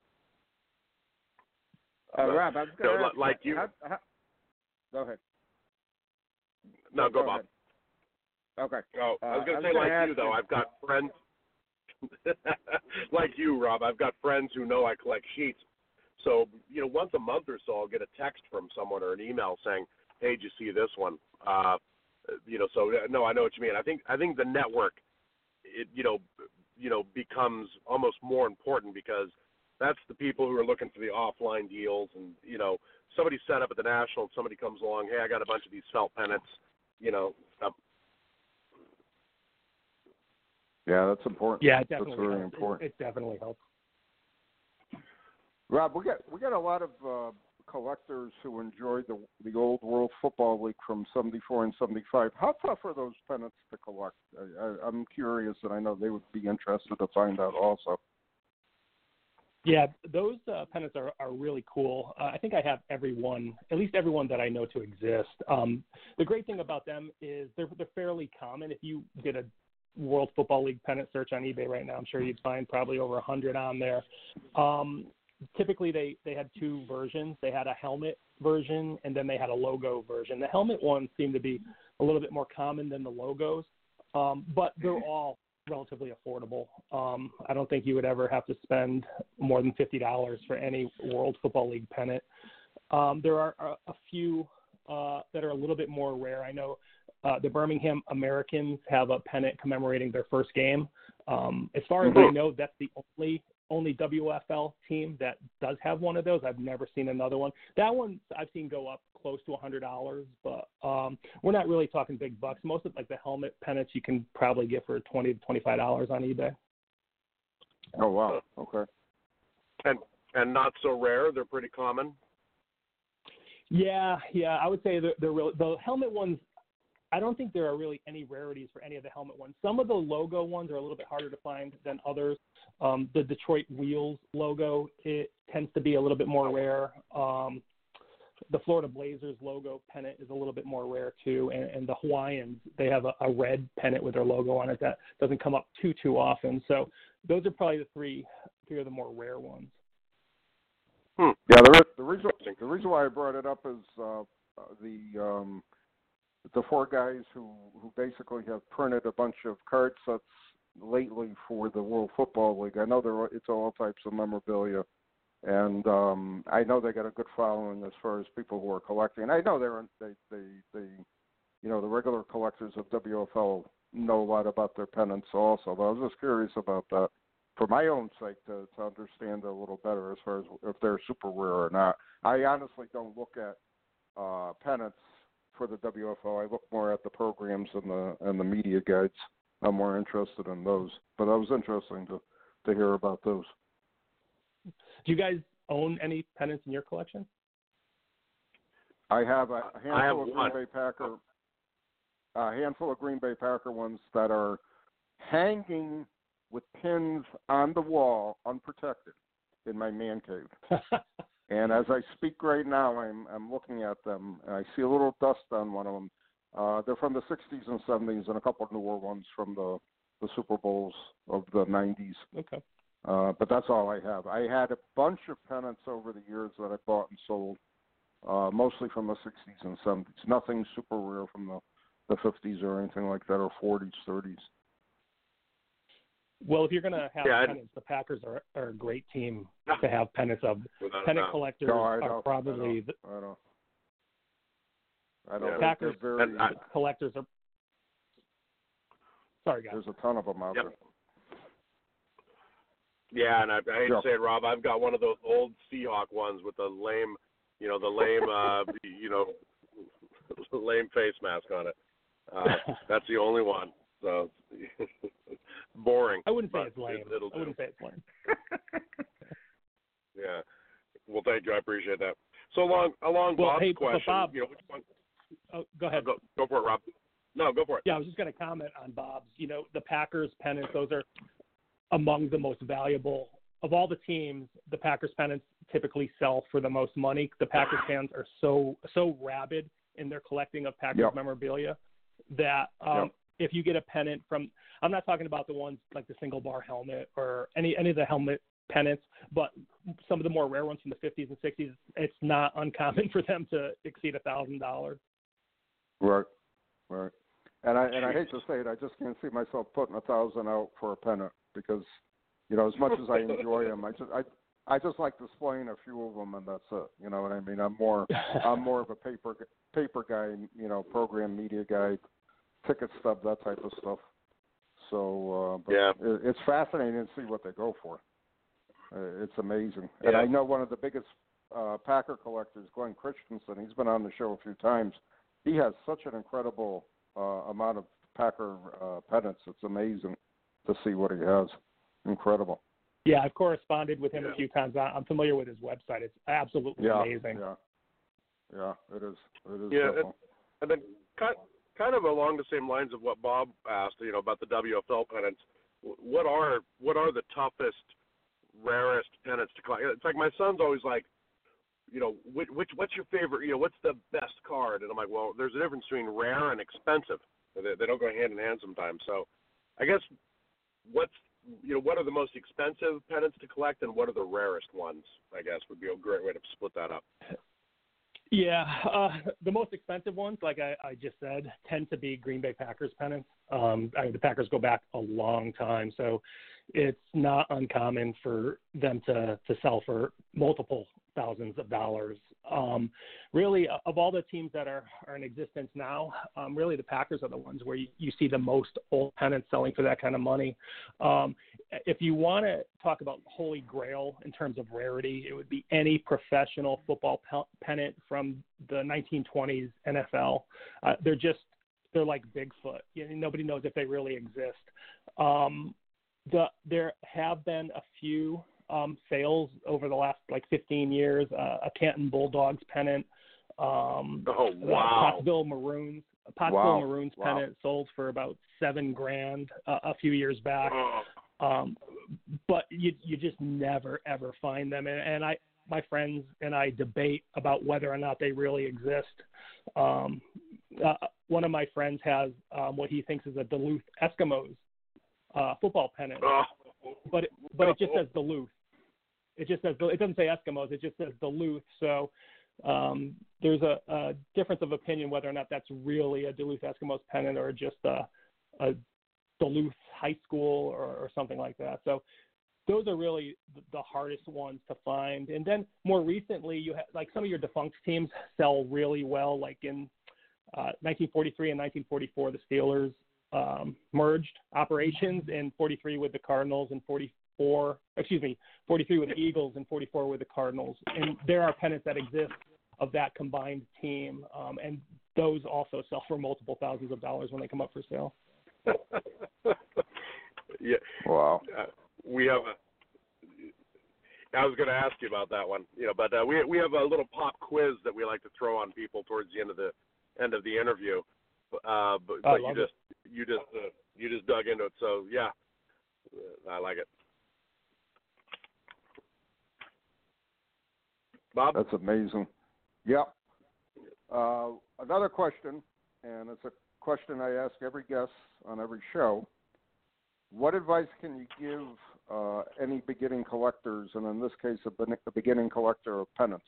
Uh, But, Rob, I was you know, going to ask like you. How, how, go ahead. No, go, go Bob. ahead. Okay. Oh, I was Uh, going I to was say, like gonna you, ask though, you- I've got friends, like you, Rob, I've got friends who know I collect sheets. So, you know, once a month or so, I'll get a text from someone or an email saying, hey, did you see this one? Uh, you know, so, no, I know what you mean. I think I think the network, it, you know, you know, becomes almost more important because that's the people who are looking for the offline deals. And, you know, somebody set up at the National and somebody comes along, hey, I got a bunch of these felt pennants, you know, stuff. Yeah, that's important. Yeah, it definitely That's very helps. important. It, it definitely helps. Rob, we got we got a lot of uh, collectors who enjoy the the old World Football League from seventy-four and seventy-five. How tough are those pennants to collect? I, I, I'm curious, and I know they would be interested to find out also. Yeah, those uh, pennants are, are really cool. Uh, I think I have every one, at least every one that I know to exist. Um, the great thing about them is they're they're fairly common. If you did a World Football League pennant search on eBay right now, I'm sure you'd find probably over a hundred on there. Um, typically, they, they had two versions. They had a helmet version, and then they had a logo version. The helmet ones seem to be a little bit more common than the logos, um, but they're all relatively affordable. Um, I don't think you would ever have to spend more than fifty dollars for any World Football League pennant. Um, there are a, a few uh, that are a little bit more rare. I know uh, the Birmingham Americans have a pennant commemorating their first game. Um, as far as I know, that's the only only W F L team that does have one of those. I've never seen another one. That one I've seen go up close to one hundred dollars, but um, we're not really talking big bucks. Most of like the helmet pennants you can probably get for twenty to twenty-five dollars on eBay. Oh wow, okay. And and not so rare. They're pretty common. Yeah, yeah, I would say they're, they're real. The helmet ones, I don't think there are really any rarities for any of the helmet ones. Some of the logo ones are a little bit harder to find than others. Um, the Detroit Wheels logo, it tends to be a little bit more rare. Um, the Florida Blazers logo pennant is a little bit more rare too. And, and the Hawaiians, they have a, a red pennant with their logo on it that doesn't come up too, too often. So those are probably the three, three of the more rare ones. Hmm. Yeah, the, re- the reason the reason why I brought it up is uh, the um, the four guys who, who basically have printed a bunch of card sets lately for the World Football League. I know there it's all types of memorabilia, and um, I know they got a good following as far as people who are collecting. And I know they're they they they you know the regular collectors of W F L know a lot about their pennants also. But I was just curious about that for my own sake to, to understand a little better as far as if they're super rare or not. I honestly don't look at uh, pennants for the W F L. I look more at the programs and the and the media guides. I'm more interested in those. But that was interesting to, to hear about those. Do you guys own any pennants in your collection? I have a handful I have of one. Green Bay Packer, a handful of Green Bay Packer ones that are hanging with pins on the wall, unprotected, in my man cave. And as I speak right now, I'm I'm looking at them, and I see a little dust on one of them. Uh, they're from the sixties and seventies, and a couple of newer ones from the, the Super Bowls of the nineties. Okay. Uh, but that's all I have. I had a bunch of pennants over the years that I bought and sold, uh, mostly from the sixties and seventies. Nothing super rare from the, the fifties or anything like that, or forties, thirties. Well, if you're going to have Yeah, pennants, the Packers are, are a great team to have pennants of. Without a Pennant doubt. collectors No, I are don't, probably I the don't. I don't. I don't Yeah. think Packers they're very. And I- collectors are. Sorry, guys. There's a ton of them out Yep. there. Yeah, and I, I hate Yeah. to say it, Rob. I've got one of those old Seahawk ones with the lame, you know, the lame, uh, you know, lame face mask on it. Uh, that's the only one. So boring. I wouldn't say but it's lame. It, it'll I wouldn't do. say it's lame. Yeah. Well, thank you. I appreciate that. So along along Well, Bob's hey, but question, Bob- you know, which one? Oh, go ahead. Go, go for it, Rob. No, go for it. Yeah, I was just going to comment on Bob's. You know, the Packers pennants; those are among the most valuable of all the teams. The Packers pennants typically sell for the most money. The Packers fans are so so rabid in their collecting of Packers Yep. memorabilia that um, Yep. if you get a pennant from, I'm not talking about the ones like the single bar helmet or any any of the helmet pennants, but some of the more rare ones from the fifties and sixties, it's not uncommon for them to exceed a thousand dollars. Right. Right. And I and I hate to say it, I just can't see myself putting a thousand out for a pennant because, you know, as much as I enjoy them, I just I I just like displaying a few of them, and that's it. You know what I mean? I'm more I'm more of a paper paper guy, you know, program media guy, ticket stub, that type of stuff. So, uh, but Yeah. it, it's fascinating to see what they go for. Uh, it's amazing, Yeah. and I know one of the biggest uh, Packer collectors, Glenn Christensen. He's been on the show a few times. He has such an incredible uh, amount of Packer uh, pennants. It's amazing to see what he has. Incredible. Yeah, I've corresponded with him Yeah. a few times. I- I'm familiar with his website. It's absolutely Yeah, amazing. yeah, yeah. It is. It is. Yeah, definitely. And then kind kind of along the same lines of what Bob asked, you know, about the W F L pennants. What are what are the toughest, rarest pennants to collect? It's like my son's always like, you know, which, which what's your favorite? You know, what's the best card? And I'm like, well, there's a difference between rare and expensive. They, they don't go hand in hand sometimes. So, I guess what's you know what are the most expensive pennants to collect, and what are the rarest ones? I guess would be a great way to split that up. Yeah, uh, the most expensive ones, like I, I just said, tend to be Green Bay Packers pennants. Um, I mean, the Packers go back a long time, so it's not uncommon for them to, to sell for multiple thousands of dollars. Um, really, of all the teams that are, are in existence now, um, really the Packers are the ones where you, you see the most old pennants selling for that kind of money. Um, if you want to talk about holy grail in terms of rarity, it would be any professional football pe- pennant from the nineteen twenties N F L. Uh, they're just, they're like Bigfoot. You know, nobody knows if they really exist. Um, the, there have been a few um, sales over the last like fifteen years, uh, a Canton Bulldogs pennant, um, Oh uh, wow! Pottsville Maroons, a Pottsville Wow. Maroons Wow. pennant sold for about seven grand uh, a few years back. Oh, Um, but you you just never ever find them, and, and I my friends and I debate about whether or not they really exist. Um, uh, one of my friends has um, what he thinks is a Duluth Eskimos uh, football pennant, oh. but it, but it just says Duluth. It just says it doesn't say Eskimos. It just says Duluth. So Um, there's a, a difference of opinion whether or not that's really a Duluth Eskimos pennant or just a, a Duluth high school or, or something like that. So those are really the hardest ones to find. And then more recently, you have like some of your defunct teams sell really well. Like in uh, nineteen forty-three and nineteen forty-four, the Steelers um, merged operations in forty-three with the Cardinals and forty-four, excuse me, forty-three with the Eagles and forty-four with the Cardinals. And there are pennants that exist of that combined team, um, and those also sell for multiple thousands of dollars when they come up for sale. Yeah. Wow. Uh, we have a. I was going to ask you about that one, you know, but uh, we we have a little pop quiz that we like to throw on people towards the end of the end of the interview. Uh, but, but you just it. you just uh, you just dug into it, so yeah, I like it. Bob? That's amazing. Yep. Uh, another question, and it's a question I ask every guest on every show. What advice can you give uh, any beginning collectors, and in this case, a, be- a beginning collector of pennants?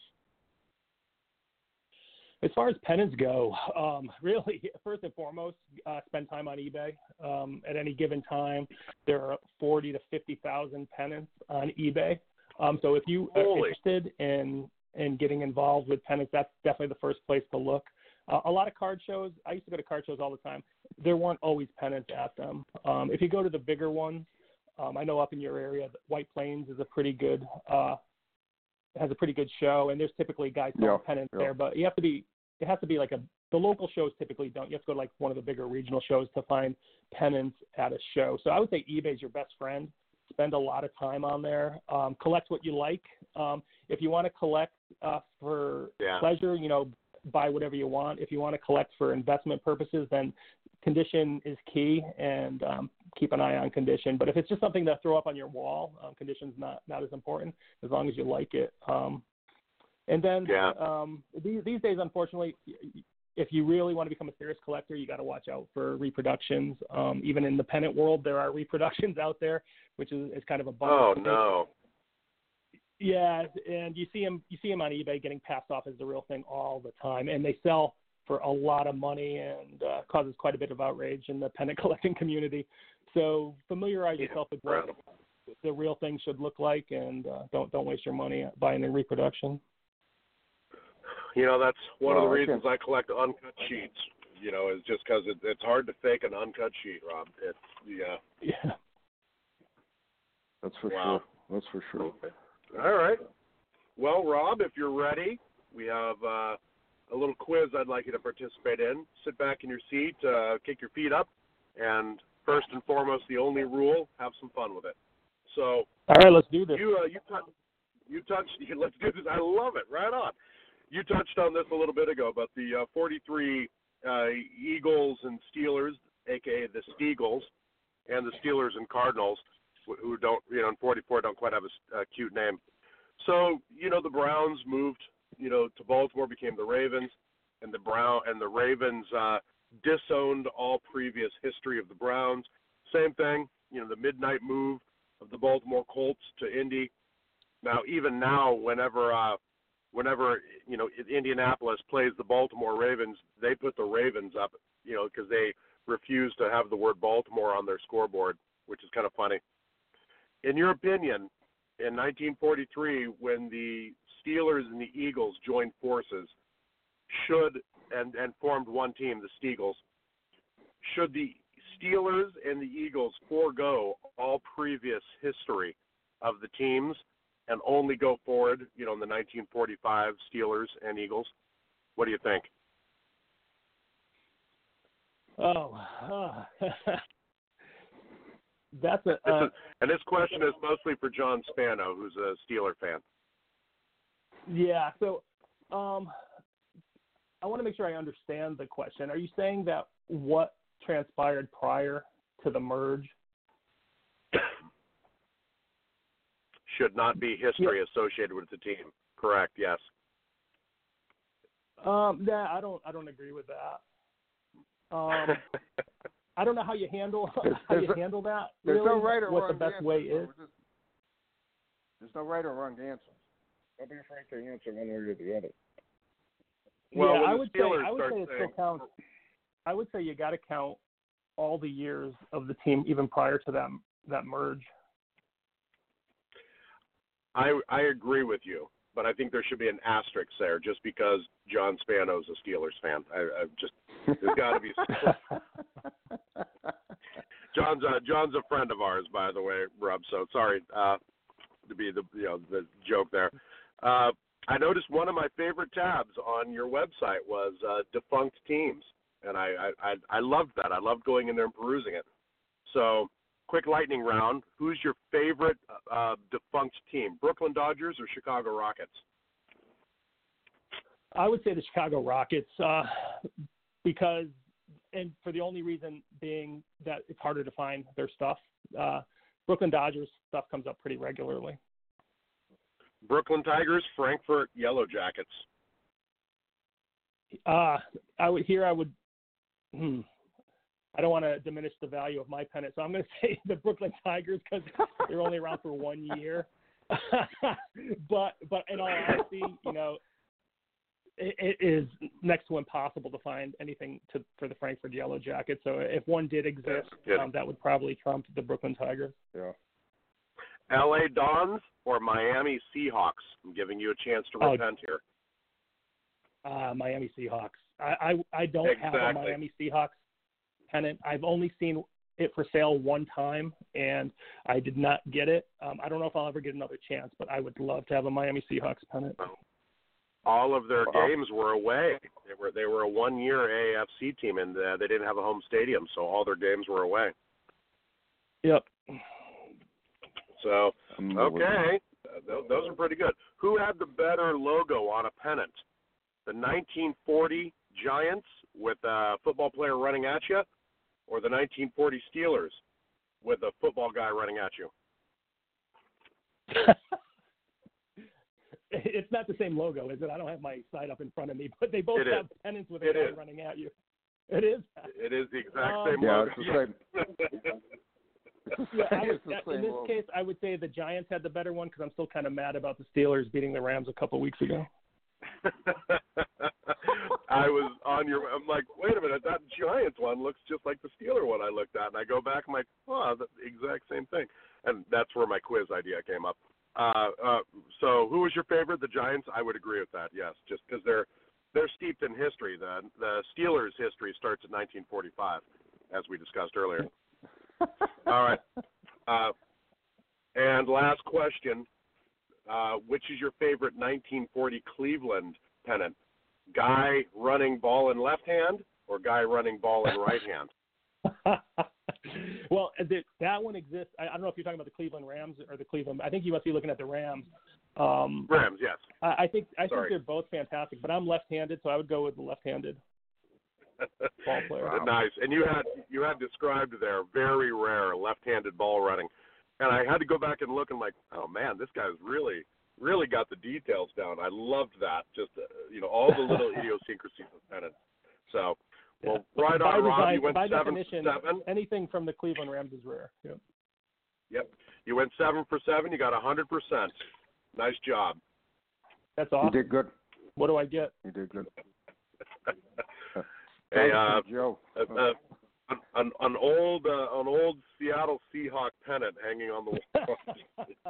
As far as pennants go, um, really, first and foremost, uh, spend time on eBay. Um, at any given time, there are forty to fifty thousand pennants on eBay. Um, so if you are Holy. interested in in getting involved with pennants, that's definitely the first place to look. Uh, a lot of card shows, I used to go to card shows all the time. There weren't always pennants at them. Um, if you go to the bigger ones, um, I know up in your area, White Plains is a pretty good, uh, has a pretty good show, and there's typically guys selling Yeah, pennants yeah. there. But you have to be, it has to be like a. The local shows typically don't. You have to go to like one of the bigger regional shows to find pennants at a show. So I would say eBay is your best friend. Spend a lot of time on there. Um, collect what you like. Um, if you want to collect uh, for Yeah. pleasure, you know, buy whatever you want. If you want to collect for investment purposes, then condition is key, and um, keep an eye on condition. But if it's just something to throw up on your wall, um, condition's not, not as important as long as you like it. Um, and then Yeah. um, these, these days, unfortunately, if you really want to become a serious collector, you got to watch out for reproductions. Um, even in the pennant world, there are reproductions out there, which is, is kind of a bummer. Oh no. Yeah, and you see them, you see them on eBay getting passed off as the real thing all the time, and they sell for a lot of money and uh, causes quite a bit of outrage in the pennant collecting community. So familiarize yourself with what Incredible. the real thing should look like, and uh, don't don't waste your money buying a reproduction. You know, that's one Well, of the I reasons can- I collect uncut sheets. You know, is just because it, it's hard to fake an uncut sheet, Rob. It's yeah. Yeah. That's for Wow. sure. That's for sure. Okay. All right. Well, Rob, if you're ready, we have uh, a little quiz I'd like you to participate in. Sit back in your seat, uh, kick your feet up, and first and foremost, the only rule: have some fun with it. So All right, let's do this. you uh, you touched you touched. Let's do this. I love it. Right on. You touched on this a little bit ago, but the uh, forty-three uh, Eagles and Steelers, aka the Steagles, and the Steelers and Cardinals, who don't, you know, in forty-four don't quite have a, a cute name. So, you know, the Browns moved, you know, to Baltimore, became the Ravens, and the Brown and the Ravens uh, disowned all previous history of the Browns. Same thing, you know, the midnight move of the Baltimore Colts to Indy. Now, even now, whenever, uh, whenever you know, Indianapolis plays the Baltimore Ravens, they put the Ravens up, you know, because they refuse to have the word Baltimore on their scoreboard, which is kind of funny. In your opinion, in nineteen forty-three, when the Steelers and the Eagles joined forces, should and, and formed one team, the Steagles, should the Steelers and the Eagles forego all previous history of the teams and only go forward, you know, in the nineteen forty-five Steelers and Eagles? What do you think? Oh, uh, that's a. This Uh, is, and this question is mostly for John Spano, who's a Steeler fan. yeah. So, um, I want to make sure I understand the question. Are you saying that what transpired prior to the merge should not be history yeah. associated with the team? Correct. Yes. Um, yeah, I don't. I don't agree with that. Um, I don't know how you handle There's- how you there's a- handle that. There's really, no right or what wrong the best answer. way so is. we're just- There's no right or wrong answer. Don't be afraid to answer one way or the other. Well, yeah, when I the would Steelers say I would start say it saying, still counts. I would say you got to count all the years of the team, even prior to that that merge. I I agree with you, but I think there should be an asterisk there, just because John Spano's a Steelers fan. I, I just there's got to be. John's a, John's a friend of ours, by the way, Rob. So sorry uh, to be the you know the joke there. Uh, I noticed one of my favorite tabs on your website was uh, defunct teams, and I, I I loved that. I loved going in there and perusing it. So, quick lightning round: who's your favorite uh, defunct team? Brooklyn Dodgers or Chicago Rockets? I would say the Chicago Rockets, uh, because, and for the only reason being that it's harder to find their stuff. Uh, Brooklyn Dodgers stuff comes up pretty regularly. Brooklyn Tigers, Frankfurt Yellow Jackets. Uh, I would here. I would. Hmm, I don't want to diminish the value of my pennant, so I'm going to say the Brooklyn Tigers because they're only around for one year. but but in all honesty, you know, it, it is next to impossible to find anything to for the Frankfurt Yellow Jackets. So if one did exist, Yeah. um, that would probably trump the Brooklyn Tigers. Yeah. L A Dons or Miami Seahawks? I'm giving you a chance to Oh, repent here. Uh, Miami Seahawks. I, I, I don't Exactly. have a Miami Seahawks pennant. I've only seen it for sale one time, and I did not get it. Um, I don't know if I'll ever get another chance, but I would love to have a Miami Seahawks pennant. All of their Wow. games were away. They were they were a one-year A A F C team, and uh, they didn't have a home stadium, so all their games were away. Yep. So, Unbelievable. okay, uh, th- those are pretty good. Who had the better logo on a pennant? The nineteen forty Giants with a football player running at you, or the nineteen forty Steelers with a football guy running at you? It's not the same logo, is it? I don't have my site up in front of me, but they both It have is. pennants with a It guy is. running at you. It is. It is the exact Um, same Yeah, logo. it's the same. Yeah, I would, It's the in same this logo. case, I would say the Giants had the better one because I'm still kind of mad about the Steelers beating the Rams a couple weeks ago. I was on your. I'm like, wait a minute, that Giants one looks just like the Steeler one I looked at, and I go back, I'm like, oh, the exact same thing, and that's where my quiz idea came up. Uh, uh, so, who was your favorite? The Giants. I would agree with that. Yes, just because they're they're steeped in history. The the Steelers' history starts in nineteen forty-five, as we discussed earlier. All right. Uh, and last question. Uh, which is your favorite nineteen forty Cleveland pennant? Guy running ball in left hand or guy running ball in right hand? Well, the, that one exists. I, I don't know if you're talking about the Cleveland Rams or the Cleveland. I think you must be looking at the Rams. Um, Rams, yes. I, I think I Sorry. think they're both fantastic, but I'm left-handed, so I would go with the left-handed ball player. Wow. Nice. And you had you had described there very rare left-handed ball running, and I had to go back and look and like, oh man, this guy's really really got the details down. I loved that. Just uh, you know all the little idiosyncrasies of pennants. So, well, Yeah. right by on, Rob. design, You went by seven definition, for seven. anything from the Cleveland Rams is rare. Yep. Yep. You went seven for seven. You got a hundred percent. Nice job. That's You awesome. did good. What do I get? You did good. Hey, Thank uh, you, Joe. uh, uh, an, an old uh, an old Seattle Seahawk pennant hanging on the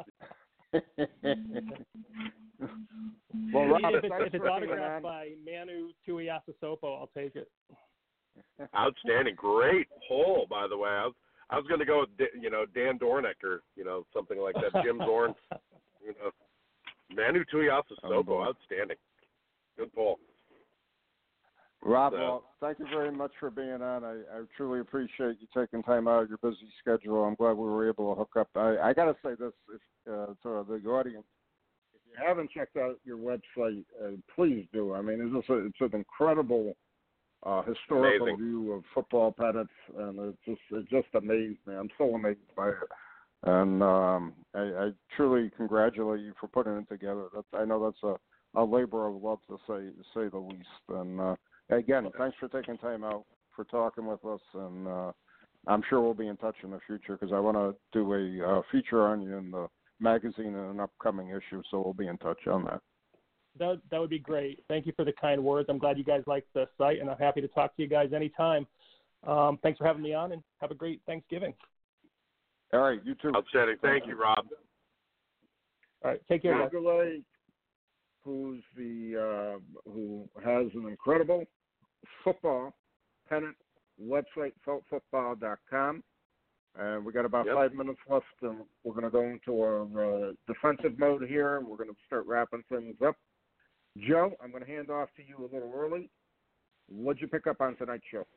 wall. Well, Rob, if it's, thanks if it's for autographed being on. by Manu Tuiasosopo, I'll take it. Outstanding, great poll, by the way. I was I was going to go with Da- you know Dan Dornick or you know something like that, Jim Zorn. You know, Manu Tuiasosopo, outstanding, good poll. Rob, So- well, thank you very much for being on. I, I truly appreciate you taking time out of your busy schedule. I'm glad we were able to hook up. I, I got to say this if, uh, to the audience. If you haven't checked out your website, uh, please do. I mean, it's, just a, it's an incredible uh, historical Amazing. view of football pennants, and it's just it just amazed me. I'm so amazed by it. And um, I, I truly congratulate you for putting it together. That's, I know that's a, a labor of love, to say say the least. And uh, again, thanks for taking time out for talking with us, and uh, I'm sure we'll be in touch in the future because I want to do a uh, feature on you in the magazine in an upcoming issue, so we'll be in touch on that. that that would be great. Thank you for the kind words. I'm glad you guys like the site, and I'm happy to talk to you guys anytime. Um, thanks for having me on, and have a great Thanksgiving. All right, you too. Outstanding. Thank you, Rob. All right, take care, guys. Nicolay, who's the uh, who has an incredible football pennant website, felt football dot com. And we got about Yep. five minutes left, and we're going to go into our uh, defensive mode here, and we're going to start wrapping things up. Joe, I'm going to hand off to you a little early. What'd you pick up on tonight's show?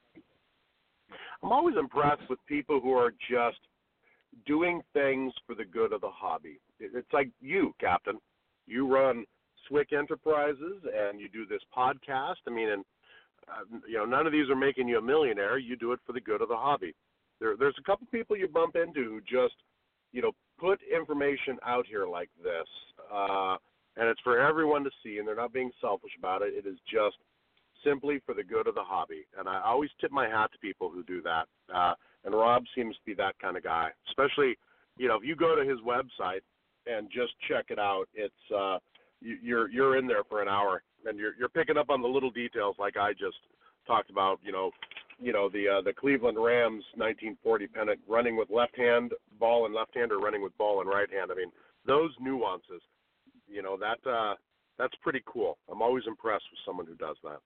I'm always impressed with people who are just doing things for the good of the hobby. It's like you, Captain. You run Swick Enterprises, and you do this podcast. I mean, and uh, you know, none of these are making you a millionaire. You do it for the good of the hobby. There, there's a couple people you bump into who just, you know, put information out here like this, uh, and it's for everyone to see, and they're not being selfish about it. It is just simply for the good of the hobby, and I always tip my hat to people who do that. Uh, and Rob seems to be that kind of guy, especially, you know, if you go to his website and just check it out, it's uh, you, you're you're in there for an hour, and you're you're picking up on the little details like I just talked about, you know. You know, the uh, the Cleveland Rams nineteen forty pennant, running with left hand ball and left hand, or running with ball and right hand. I mean, those nuances, you know, that uh, that's pretty cool. I'm always impressed with someone who does that.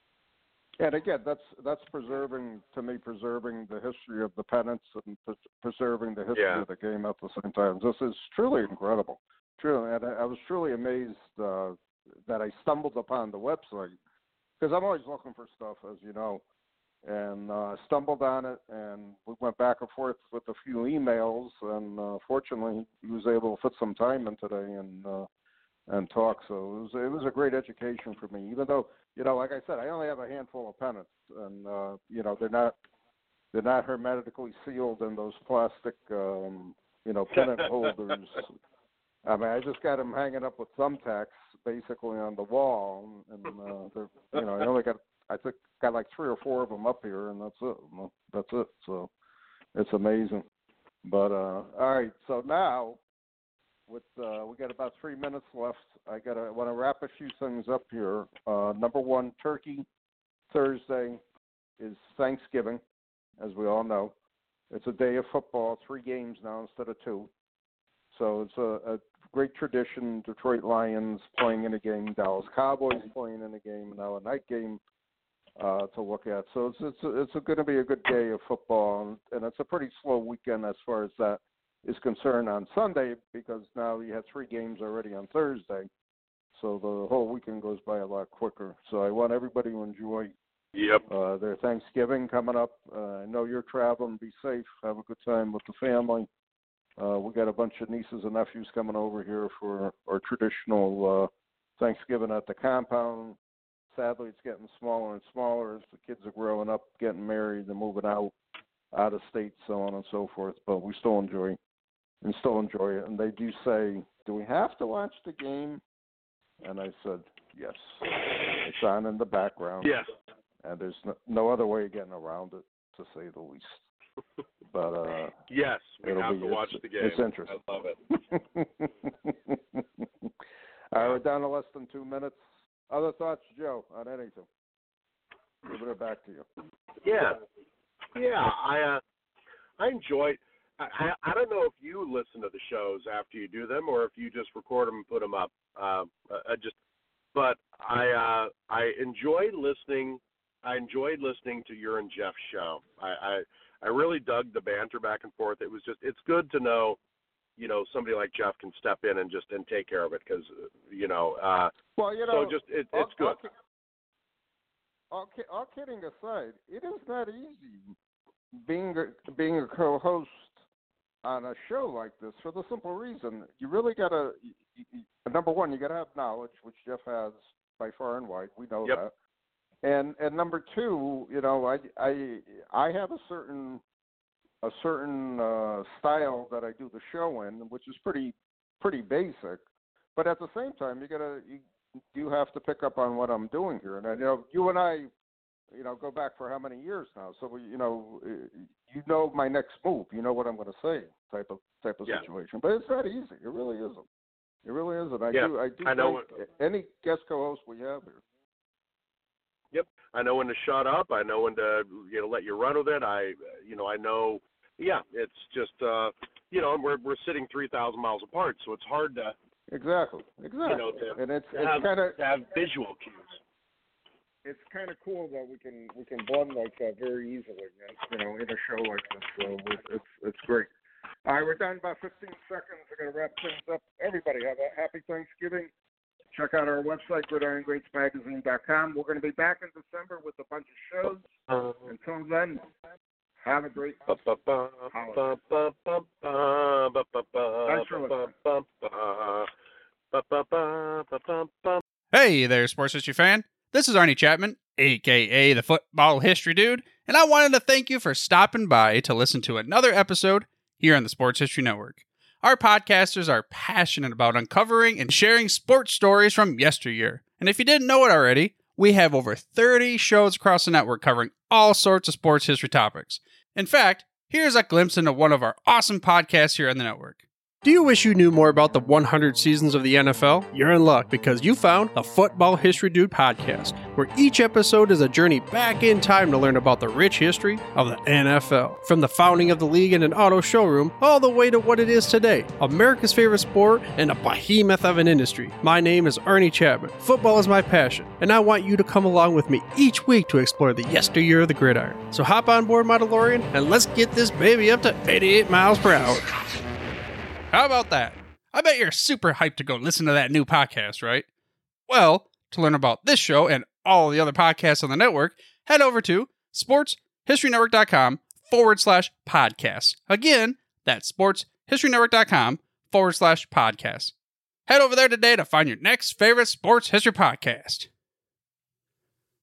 And again, that's that's preserving, to me, preserving the history of the pennants and pre- preserving the history Yeah. of the game at the same time. This is truly incredible. Truly, and I, I was truly amazed uh, that I stumbled upon the website, because I'm always looking for stuff, as you know. And uh, stumbled on it, and we went back and forth with a few emails, and uh, fortunately he was able to fit some time in today and uh, and talk. So it was it was a great education for me. Even though, you know, like I said, I only have a handful of pennants, and uh, you know, they're not they're not hermetically sealed in those plastic um, you know pennant holders. I mean, I just got them hanging up with thumbtacks basically on the wall, and uh, they're, you know, I only got. I think got like three or four of them up here, and that's it. That's it. So it's amazing. But uh, all right. So now, with uh, we got about three minutes left. I got to want to wrap a few things up here. Uh, number one, Turkey Thursday is Thanksgiving, as we all know. It's a day of football, three games now instead of two. So it's a, a great tradition. Detroit Lions playing in a game, Dallas Cowboys playing in a game, now a night game. Uh, to look at, so it's it's it's going to be a good day of football, and, and it's a pretty slow weekend as far as that is concerned on Sunday, because now you have three games already on Thursday, so the whole weekend goes by a lot quicker. So I want everybody to enjoy Yep. uh, their Thanksgiving coming up. Uh, I know you're traveling. Be safe. Have a good time with the family. Uh, we got a bunch of nieces and nephews coming over here for our traditional uh, Thanksgiving at the compound. Sadly, it's getting smaller and smaller as the kids are growing up, getting married, and moving out, out of state, so on and so forth. But we still enjoy, and still enjoy it. And they do say, "Do we have to watch the game?" And I said, "Yes, it's on in the background." Yes. And there's no, no other way of getting around it, to say the least. But uh, yes, we it'll have be, to watch it's, the game. It's interesting. I love it. All right, we're down to less than two minutes. Other thoughts, Joe, on anything? Giving it back to you. Yeah, yeah. I uh, I enjoy. I, I I don't know if you listen to the shows after you do them, or if you just record them and put them up. Uh, I just, but I uh, I enjoy listening. I enjoyed listening to your and Jeff's show. I, I I really dug the banter back and forth. It was just it's good to know, you know, somebody like Jeff can step in and just and take care of it, because you know. Uh, Well, you know, so just it, all, it's good. All, all, all kidding aside, it is not easy being a, being a co-host on a show like this, for the simple reason you really got to. Number one, you got to have knowledge, which Jeff has by far and wide. We know Yep. that. And and number two, you know, I I I have a certain a certain uh, style that I do the show in, which is pretty pretty basic. But at the same time, you gotta you, you have to pick up on what I'm doing here. And I you know you and I, you know, go back for how many years now? So we, you know, you know my next move. You know what I'm going to say, type of type of Yeah. situation. But it's not easy. It really isn't. It really is, and I Yeah, do. I do I know thank any guest co-host we have here. Yep, I know when to shut up. I know when to, you know, let you run with it. I, you know, I know. Yeah, it's just, uh, you know, we're we're sitting three thousand miles apart, so it's hard to, Exactly. Exactly. you know, to, and it's to it's have, kind of to have visual cues. it's kind of cool that we can we can blend like that very easily, you know, in a show like this. So it's it's, it's great. All right, we're down about fifteen seconds. We're going to wrap things up. Everybody have a happy Thanksgiving. Check out our website, gridiron greats magazine dot com. We're going to be back in December with a bunch of shows. Uh, Until then, have a great holiday. Thanks for listening. Hey there, sports history fan. This is Arnie Chapman, aka the Football History Dude, and I wanted to thank you for stopping by to listen to another episode here on the Sports History Network. Our podcasters are passionate about uncovering and sharing sports stories from yesteryear. And if you didn't know it already, we have over thirty shows across the network covering all sorts of sports history topics. In fact, here's a glimpse into one of our awesome podcasts here on the network. Do you wish you knew more about the one hundred seasons of the N F L? You're in luck because you found the Football History Dude podcast, where each episode is a journey back in time to learn about the rich history of the N F L. From the founding of the league in an auto showroom, all the way to what it is today, America's favorite sport and a behemoth of an industry. My name is Arnie Chapman. Football is my passion, and I want you to come along with me each week to explore the yesteryear of the gridiron. So hop on board my DeLorean and let's get this baby up to eighty-eight miles per hour. How about that? I bet you're super hyped to go listen to that new podcast, right? Well, to learn about this show and all the other podcasts on the network, head over to sportshistorynetwork.com forward slash podcasts. Again, that's sportshistorynetwork.com forward slash podcasts. Head over there today to find your next favorite sports history podcast.